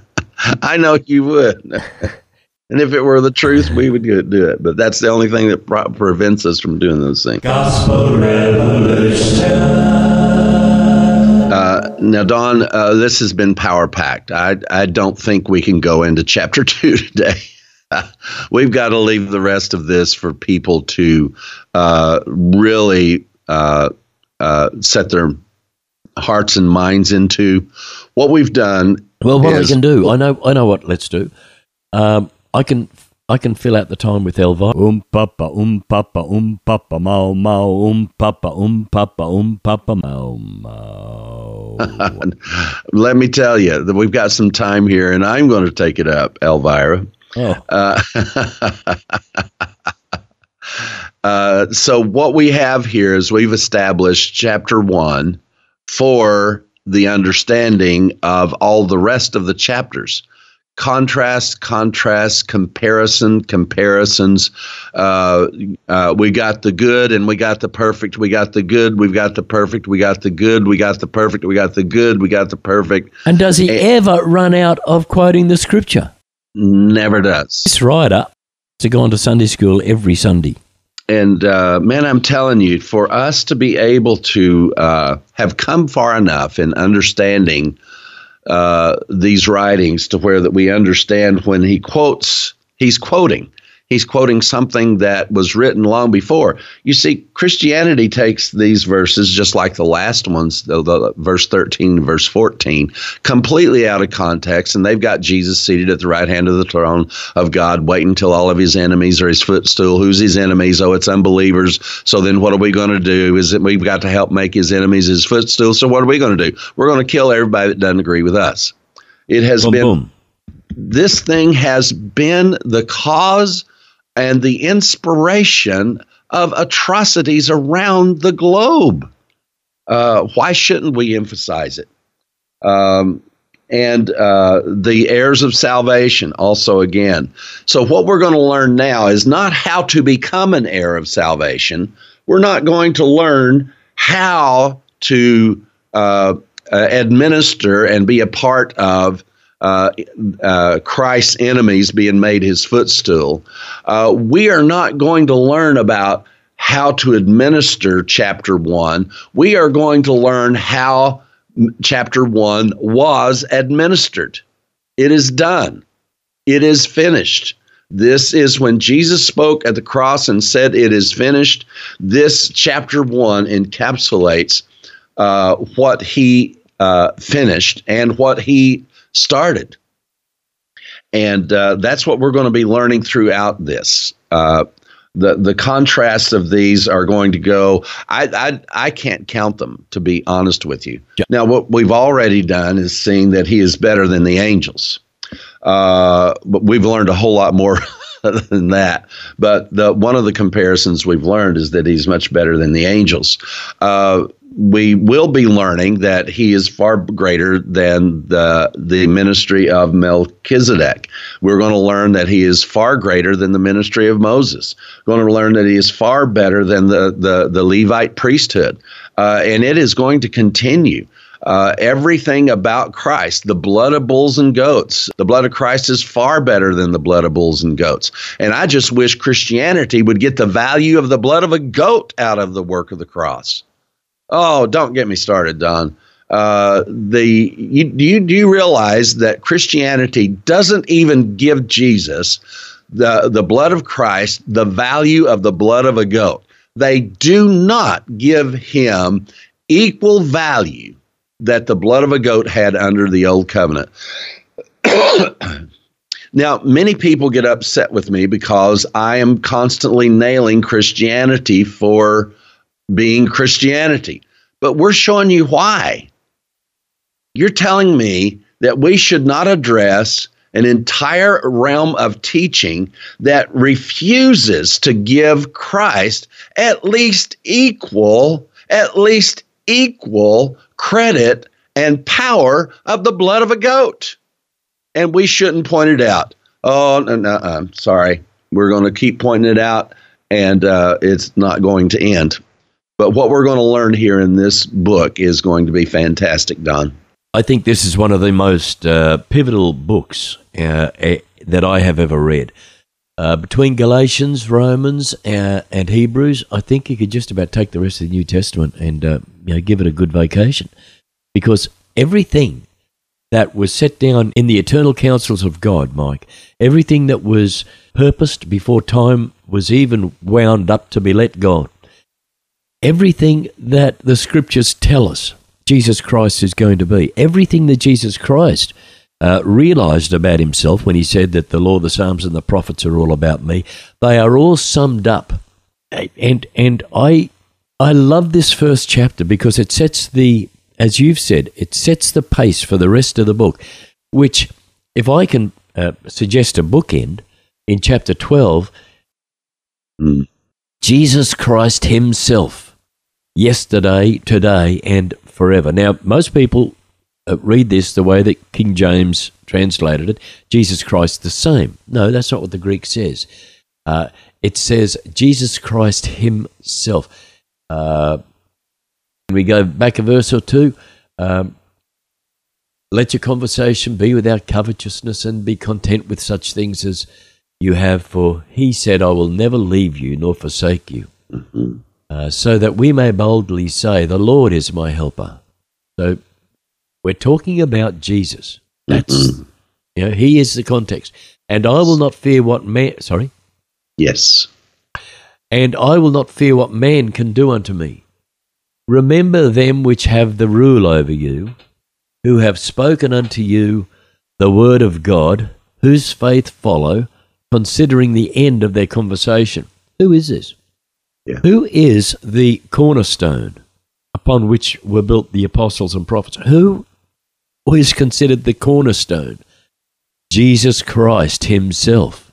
I know you would. And if it were the truth, we would do it. But that's the only thing that pro- prevents us from doing those things. Gospel Revolution. Uh, now, Don, uh, this has been power-packed. I, I don't think we can go into chapter two today. We've got to leave the rest of this for people to uh, really uh, uh, set their hearts and minds into. What we've done. Well, what is, I can do, I know, I know what. Let's do. Um, I can, I can fill out the time with Elvira. Um papa, um papa, um papa, mau mau, um papa, um papa, um papa, mau mau. Let me tell you that we've got some time here, and I'm going to take it up, Elvira. Oh. Uh, uh, so what we have here is we've established chapter one for the understanding of all the rest of the chapters. Contrast, contrast, comparison, comparisons. Uh, uh, we got the good and we got the perfect. We got the good. We've got the perfect. We got the good. We got the perfect. We got the good. We got the perfect. And does he and, ever run out of quoting the scripture? Never does. This writer to go on to Sunday school every Sunday. And, uh, man, I'm telling you, for us to be able to uh, have come far enough in understanding uh, these writings to where that we understand when he quotes, he's quoting. He's quoting something that was written long before. You see, Christianity takes these verses, just like the last ones, the, the verse thirteen, verse fourteen, completely out of context, and they've got Jesus seated at the right hand of the throne of God, waiting until all of his enemies are his footstool. Who's his enemies? Oh, it's unbelievers. So then what are we going to do? Is that we've got to help make his enemies his footstool. So what are we going to do? We're going to kill everybody that doesn't agree with us. It has boom, been, boom. This thing has been the cause and the inspiration of atrocities around the globe. Uh, why shouldn't we emphasize it? Um, and uh, the heirs of salvation also again. So what we're going to learn now is not how to become an heir of salvation. We're not going to learn how to uh, uh, administer and be a part of uh, uh, Christ's enemies being made his footstool. Uh, we are not going to learn about how to administer chapter one. We are going to learn how chapter one was administered. It is done. It is finished. This is when Jesus spoke at the cross and said, "It is finished." This chapter one encapsulates uh, what he uh, finished and what he started. And uh, that's what we're going to be learning throughout this. Uh, the the contrasts of these are going to go, I, I I can't count them, to be honest with you. Yeah. Now, what we've already done is seeing that he is better than the angels. Uh, but we've learned a whole lot more than that. But the one of the comparisons we've learned is that he's much better than the angels. Uh, we will be learning that he is far greater than the the ministry of Melchizedek. We're going to learn that he is far greater than the ministry of Moses. We're going to learn that he is far better than the the, the Levite priesthood, uh, and it is going to continue. Uh, everything about Christ, the blood of bulls and goats, the blood of Christ is far better than the blood of bulls and goats. And I just wish Christianity would get the value of the blood of a goat out of the work of the cross. Oh, don't get me started, Don. Uh, the you, do you do you realize that Christianity doesn't even give Jesus the the blood of Christ the value of the blood of a goat? They do not give him equal value that the blood of a goat had under the old covenant. Now, many people get upset with me because I am constantly nailing Christianity for being Christianity. But we're showing you why. You're telling me that we should not address an entire realm of teaching that refuses to give Christ at least equal, at least equal credit and power of the blood of a goat. And we shouldn't point it out. Oh, no, no, I'm sorry. We're going to keep pointing it out, and uh, it's not going to end. But what we're going to learn here in this book is going to be fantastic, Don. I think this is one of the most uh, pivotal books uh, uh, that I have ever read. Uh, between Galatians, Romans, uh, and Hebrews, I think you could just about take the rest of the New Testament and uh, you know, give it a good vacation. Because everything that was set down in the eternal counsels of God, Mike, everything that was purposed before time was even wound up to be let go, everything that the Scriptures tell us Jesus Christ is going to be, everything that Jesus Christ uh, realized about himself when he said that the law, the Psalms, and the prophets are all about me, they are all summed up. And and I I love this first chapter because it sets the, as you've said, it sets the pace for the rest of the book, which, if I can uh, suggest a bookend, in chapter twelve, mm. Jesus Christ himself, yesterday, today, and forever. Now, most people uh, read this the way that King James translated it, Jesus Christ the same. No, that's not what the Greek says. Uh, it says Jesus Christ himself. Uh, we go back a verse or two. Um, Let your conversation be without covetousness, and be content with such things as you have, for he said, I will never leave you nor forsake you. Mm-hmm. Uh, so that we may boldly say, the Lord is my helper. So we're talking about Jesus. That's, mm-hmm. you know, he is the context. And I will not fear what man, sorry? Yes. And I will not fear what man can do unto me. Remember them which have the rule over you, who have spoken unto you the word of God, whose faith follow, considering the end of their conversation. Who is this? Yeah. Who is the cornerstone upon which were built the apostles and prophets? Who is considered the cornerstone? Jesus Christ himself,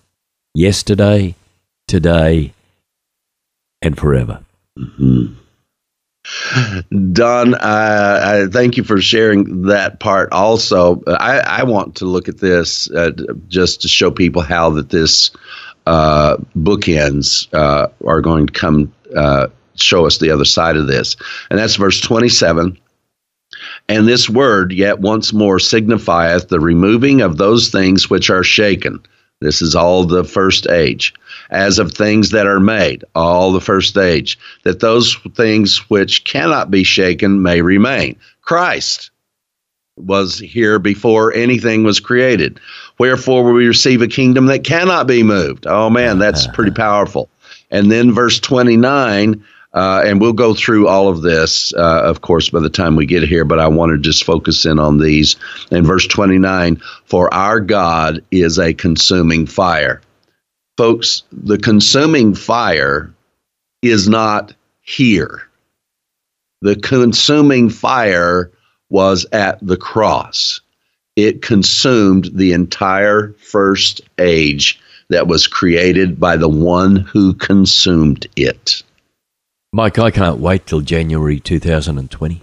yesterday, today, and forever. Mm-hmm. Don, uh, I thank you for sharing that part. Also, I, I want to look at this uh, just to show people how that this uh, bookends uh, are going to come uh, show us the other side of this. And that's verse twenty-seven. And this word, yet once more, signifieth the removing of those things which are shaken. This is all the first age. As of things that are made, all the first age, that those things which cannot be shaken may remain. Christ was here before anything was created. Wherefore we receive a kingdom that cannot be moved. Oh, man, that's pretty powerful. And then verse twenty-nine, uh, and we'll go through all of this, uh, of course, by the time we get here, but I want to just focus in on these. In verse twenty-nine, for our God is a consuming fire. Folks, the consuming fire is not here. The consuming fire was at the cross. It consumed the entire first age that was created by the one who consumed it. Mike, I can't wait till January two thousand twenty.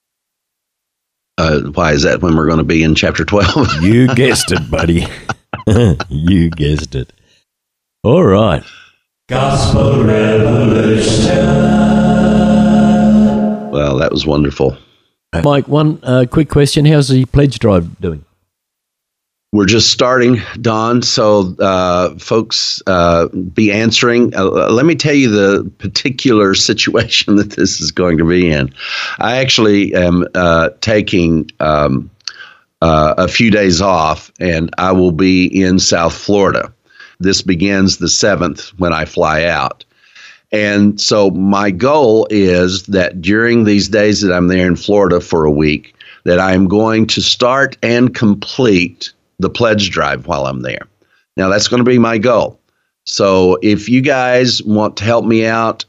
Uh, why is that when we're going to be in chapter twelve? You guessed it, buddy. You guessed it. All right. Gospel Revolution. Well, that was wonderful. Mike, one uh, quick question. How's the pledge drive doing? We're just starting, Don, so uh, folks uh, be answering. Uh, let me tell you the particular situation that this is going to be in. I actually am uh, taking um, uh, a few days off, and I will be in South Florida. This begins the seventh when I fly out. And so my goal is that during these days that I'm there in Florida for a week, that I'm going to start and complete the pledge drive while I'm there. Now, that's going to be my goal. So if you guys want to help me out,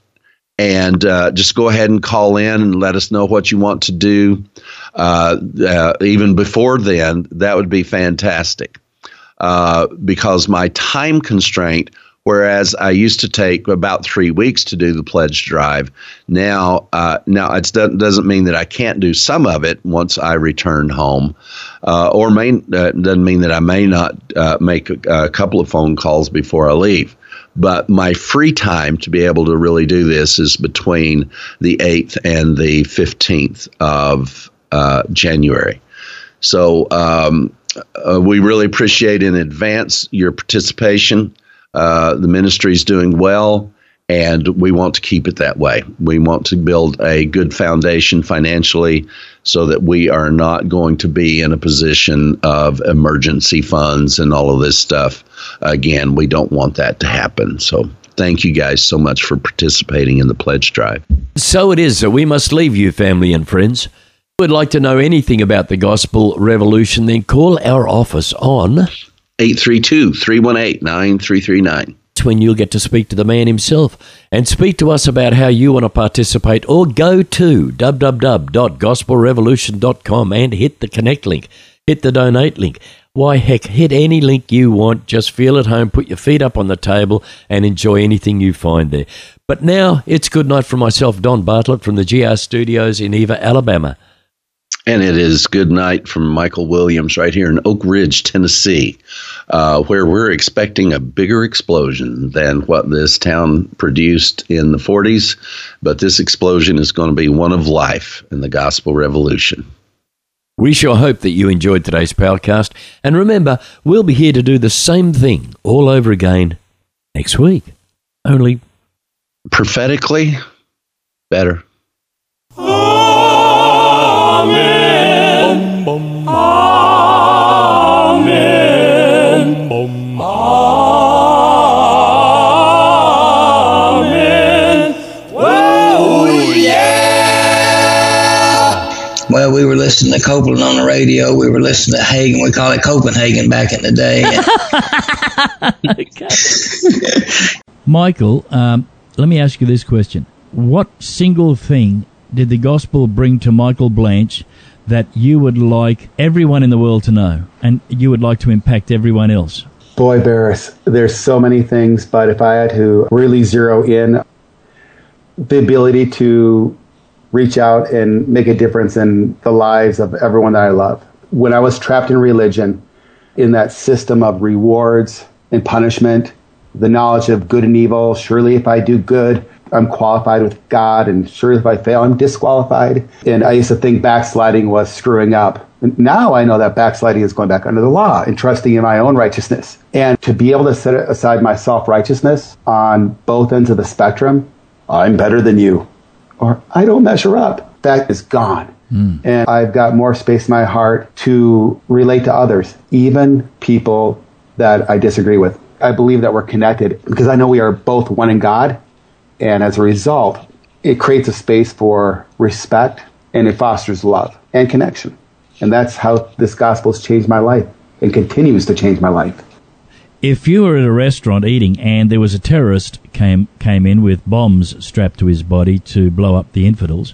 and uh, just go ahead and call in and let us know what you want to do. Uh, uh, even before then, that would be fantastic. Uh, because my time constraint, whereas I used to take about three weeks to do the pledge drive, now uh, now it doesn't mean that I can't do some of it once I return home, uh, or may, uh, doesn't mean that I may not uh, make a, a couple of phone calls before I leave. But my free time to be able to really do this is between the eighth and the fifteenth of uh, January. So um, uh, we really appreciate in advance your participation. Uh, the ministry is doing well, and we want to keep it that way. We want to build a good foundation financially so that we are not going to be in a position of emergency funds and all of this stuff. Again, we don't want that to happen. So thank you guys so much for participating in the pledge drive. So it is. So we must leave you, family and friends. If you would like to know anything about the Gospel Revolution, then call our office on eight three two, three one eight, nine three three nine. That's when you'll get to speak to the man himself and speak to us about how you want to participate, or go to w w w dot gospel revolution dot com and hit the connect link, hit the donate link. Why, heck, hit any link you want. Just feel at home, put your feet up on the table and enjoy anything you find there. But now it's good night from myself, Don Bartlett, from the G R Studios in Eva, Alabama. And it is good night from Michael Williams right here in Oak Ridge, Tennessee, uh, where we're expecting a bigger explosion than what this town produced in the forties. But this explosion is going to be one of life in the Gospel Revolution. We sure hope that you enjoyed today's podcast. And remember, we'll be here to do the same thing all over again next week. Only prophetically better. Amen. Amen. Amen. Whoa, yeah. Well, we were listening to Copeland on the radio. We were listening to Hagen. We call it Copenhagen back in the day. Michael, um, let me ask you this question. What single thing did the gospel bring to Michael Blanche that you would like everyone in the world to know, and you would like to impact everyone else? Boy, Barris, there's so many things, but if I had to really zero in, the ability to reach out and make a difference in the lives of everyone that I love. When I was trapped in religion, in that system of rewards and punishment, the knowledge of good and evil, surely if I do good, I'm qualified with God, and surely if I fail, I'm disqualified. And I used to think backsliding was screwing up. And now I know that backsliding is going back under the law and trusting in my own righteousness. And to be able to set aside my self-righteousness on both ends of the spectrum, I'm better than you, or I don't measure up, that is gone. Mm. And I've got more space in my heart to relate to others, even people that I disagree with. I believe that we're connected because I know we are both one in God. And as a result, it creates a space for respect, and it fosters love and connection. And that's how this gospel has changed my life and continues to change my life. If you were at a restaurant eating and there was a terrorist came came in with bombs strapped to his body to blow up the infidels,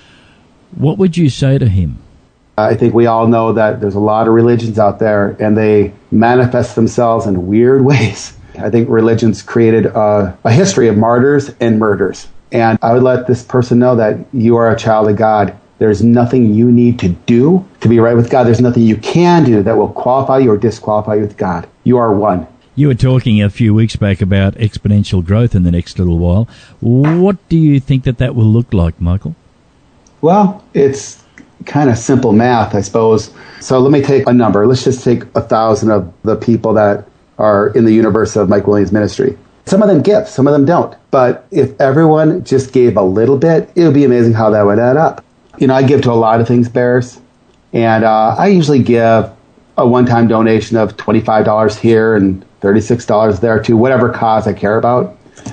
what would you say to him? I think we all know that there's a lot of religions out there, and they manifest themselves in weird ways. I think religion's created a, a history of martyrs and murders. And I would let this person know that you are a child of God. There's nothing you need to do to be right with God. There's nothing you can do that will qualify you or disqualify you with God. You are one. You were talking a few weeks back about exponential growth in the next little while. What do you think that that will look like, Michael? Well, it's kind of simple math, I suppose. So let me take a number. Let's just take a thousand of the people that are in the universe of Mike Williams Ministry. Some of them give, some of them don't. But if everyone just gave a little bit, it would be amazing how that would add up. You know, I give to a lot of things, Bears. And uh, I usually give a one-time donation of twenty-five dollars here and thirty-six dollars there to whatever cause I care about.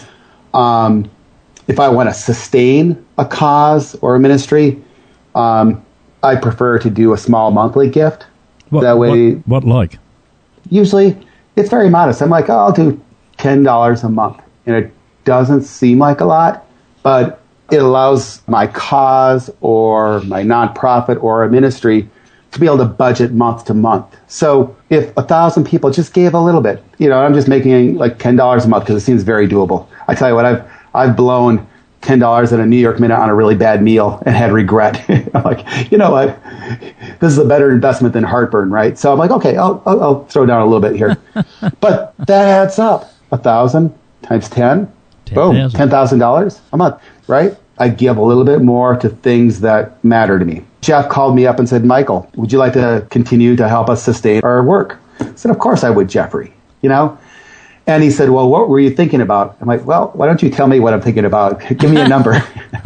Um, if I want to sustain a cause or a ministry, um, I prefer to do a small monthly gift. What, that way, what, what like? Usually, it's very modest. I'm like, oh, I'll do ten dollars a month. And it doesn't seem like a lot, but it allows my cause or my nonprofit or a ministry to be able to budget month to month. So if a thousand people just gave a little bit, you know, I'm just making like ten dollars a month because it seems very doable. I tell you what, I've I've blown ten dollars in a New York Minute on a really bad meal and had regret. I'm like, you know what? This is a better investment than heartburn, right? So I'm like, okay, I'll, I'll, I'll throw down a little bit here. But that adds up. A thousand times ten, ten boom, ten thousand dollars a month, right? I give a little bit more to things that matter to me. Jeff called me up and said, Michael, would you like to continue to help us sustain our work? I said, of course I would, Jeffrey, you know? And he said, well, what were you thinking about? I'm like, well, why don't you tell me what I'm thinking about? Give me a number.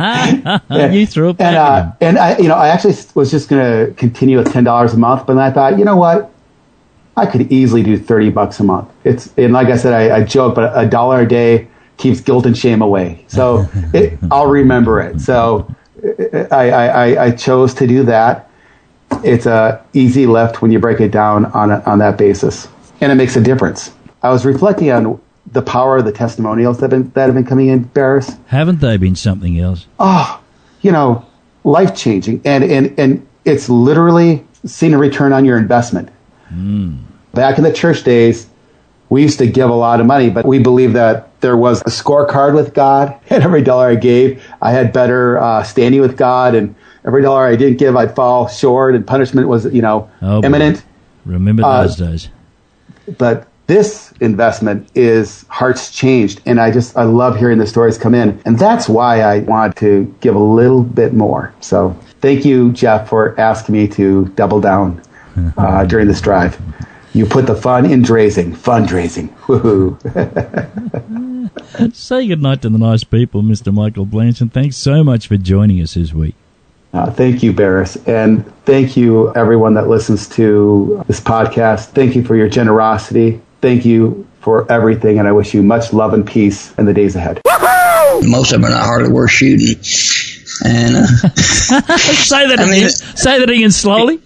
and, you threw it back and, uh, and I, you know, I actually was just going to continue with ten dollars a month, but then I thought, you know what? I could easily do thirty bucks a month. It's, and like I said, I, I joke, but a dollar a day keeps guilt and shame away. So it, I'll remember it. So I, I, I chose to do that. It's a easy lift when you break it down on a, on that basis, and it makes a difference. I was reflecting on the power of the testimonials that have been, that have been coming in, Barris. Haven't they been something else? Oh, you know, life-changing. And, and, and it's literally seeing a return on your investment. Mm. Back in the church days, we used to give a lot of money, but we believed that there was a scorecard with God, and every dollar I gave, I had better uh, standing with God, and every dollar I didn't give, I'd fall short, and punishment was, you know, oh, imminent. Remember those uh, days. But this investment is hearts changed, and I just, I love hearing the stories come in, and that's why I wanted to give a little bit more. So thank you, Jeff, for asking me to double down uh, during this drive. You put the fun in drazing, fundraising. Woohoo. Say goodnight to the nice people, Mister Michael Blanch, and thanks so much for joining us this week. Uh, thank you, Barris, and thank you, everyone that listens to this podcast. Thank you for your generosity. Thank you for everything, and I wish you much love and peace in the days ahead. Woo-hoo! Most of them are not hardly worth shooting. And uh, say that again. Mean, say that again slowly.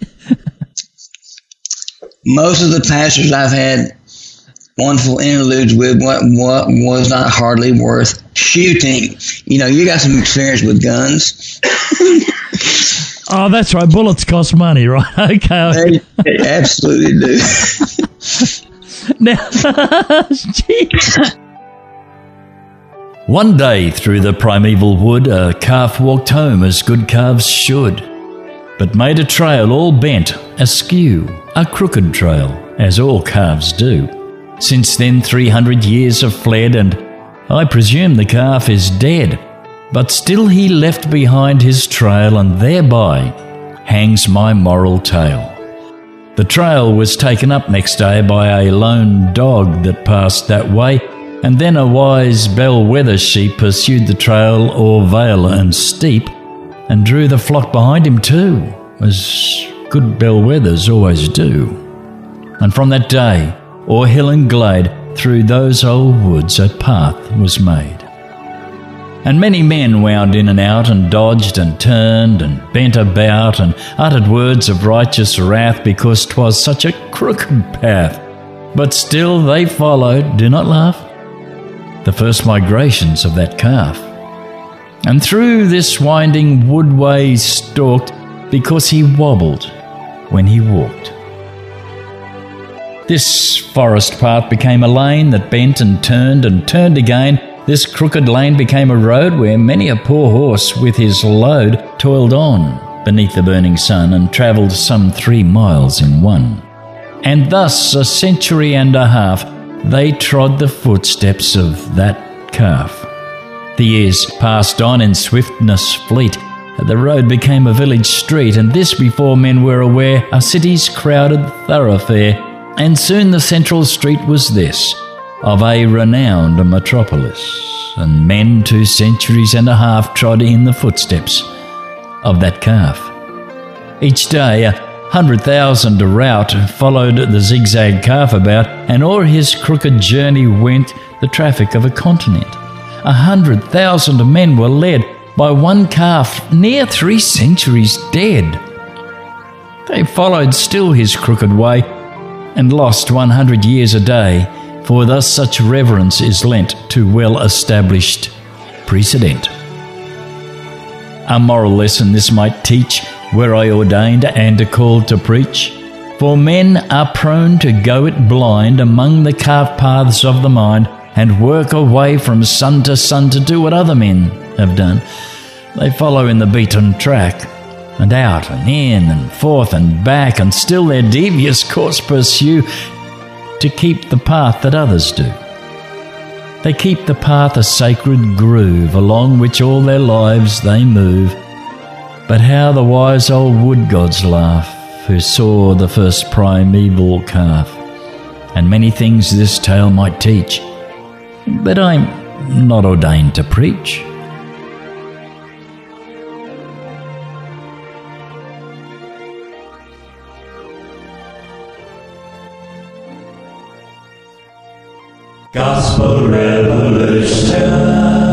Most of the pastors I've had wonderful interludes with what, what was not hardly worth shooting. You know, you got some experience with guns. Oh, that's right. Bullets cost money, right? Okay. They, they absolutely do. Now, geez. One day through the primeval wood, a calf walked home as good calves should, but made a trail all bent, askew, a crooked trail, as all calves do. Since then three hundred years have fled, and I presume the calf is dead, but still he left behind his trail, and thereby hangs my moral tale. The trail was taken up next day by a lone dog that passed that way, and then a wise bellwether sheep pursued the trail o'er vale and steep, and drew the flock behind him too, as good bellwethers always do. And from that day, o'er hill and glade, through those old woods a path was made. And many men wound in and out, and dodged and turned and bent about, and uttered words of righteous wrath, because 'twas such a crooked path. But still they followed, do not laugh, the first migrations of that calf. And through this winding woodway stalked, because he wobbled when he walked. This forest path became a lane that bent and turned and turned again. This crooked lane became a road where many a poor horse with his load toiled on beneath the burning sun, and travelled some three miles in one. And thus a century and a half they trod the footsteps of that calf. The years passed on in swiftness fleet. The road became a village street, and this before men were aware, a city's crowded thoroughfare. And soon the central street was this, of a renowned metropolis, and men two centuries and a half trod in the footsteps of that calf. Each day a hundred thousand rout followed the zigzag calf about, and o'er his crooked journey went the traffic of a continent. A hundred thousand men were led by one calf, near three centuries dead. They followed still his crooked way, and lost one hundred years a day, for thus such reverence is lent to well-established precedent. A moral lesson this might teach, were I ordained and called to preach. For men are prone to go it blind among the calf paths of the mind, and work away from sun to sun to do what other men have done. They follow in the beaten track, and out and in and forth and back, and still their devious course pursue, to keep the path that others do. They keep the path a sacred groove, along which all their lives they move. But how the wise old wood gods laugh, who saw the first primeval calf. And many things this tale might teach, but I'm not ordained to preach. Gospel Revolution.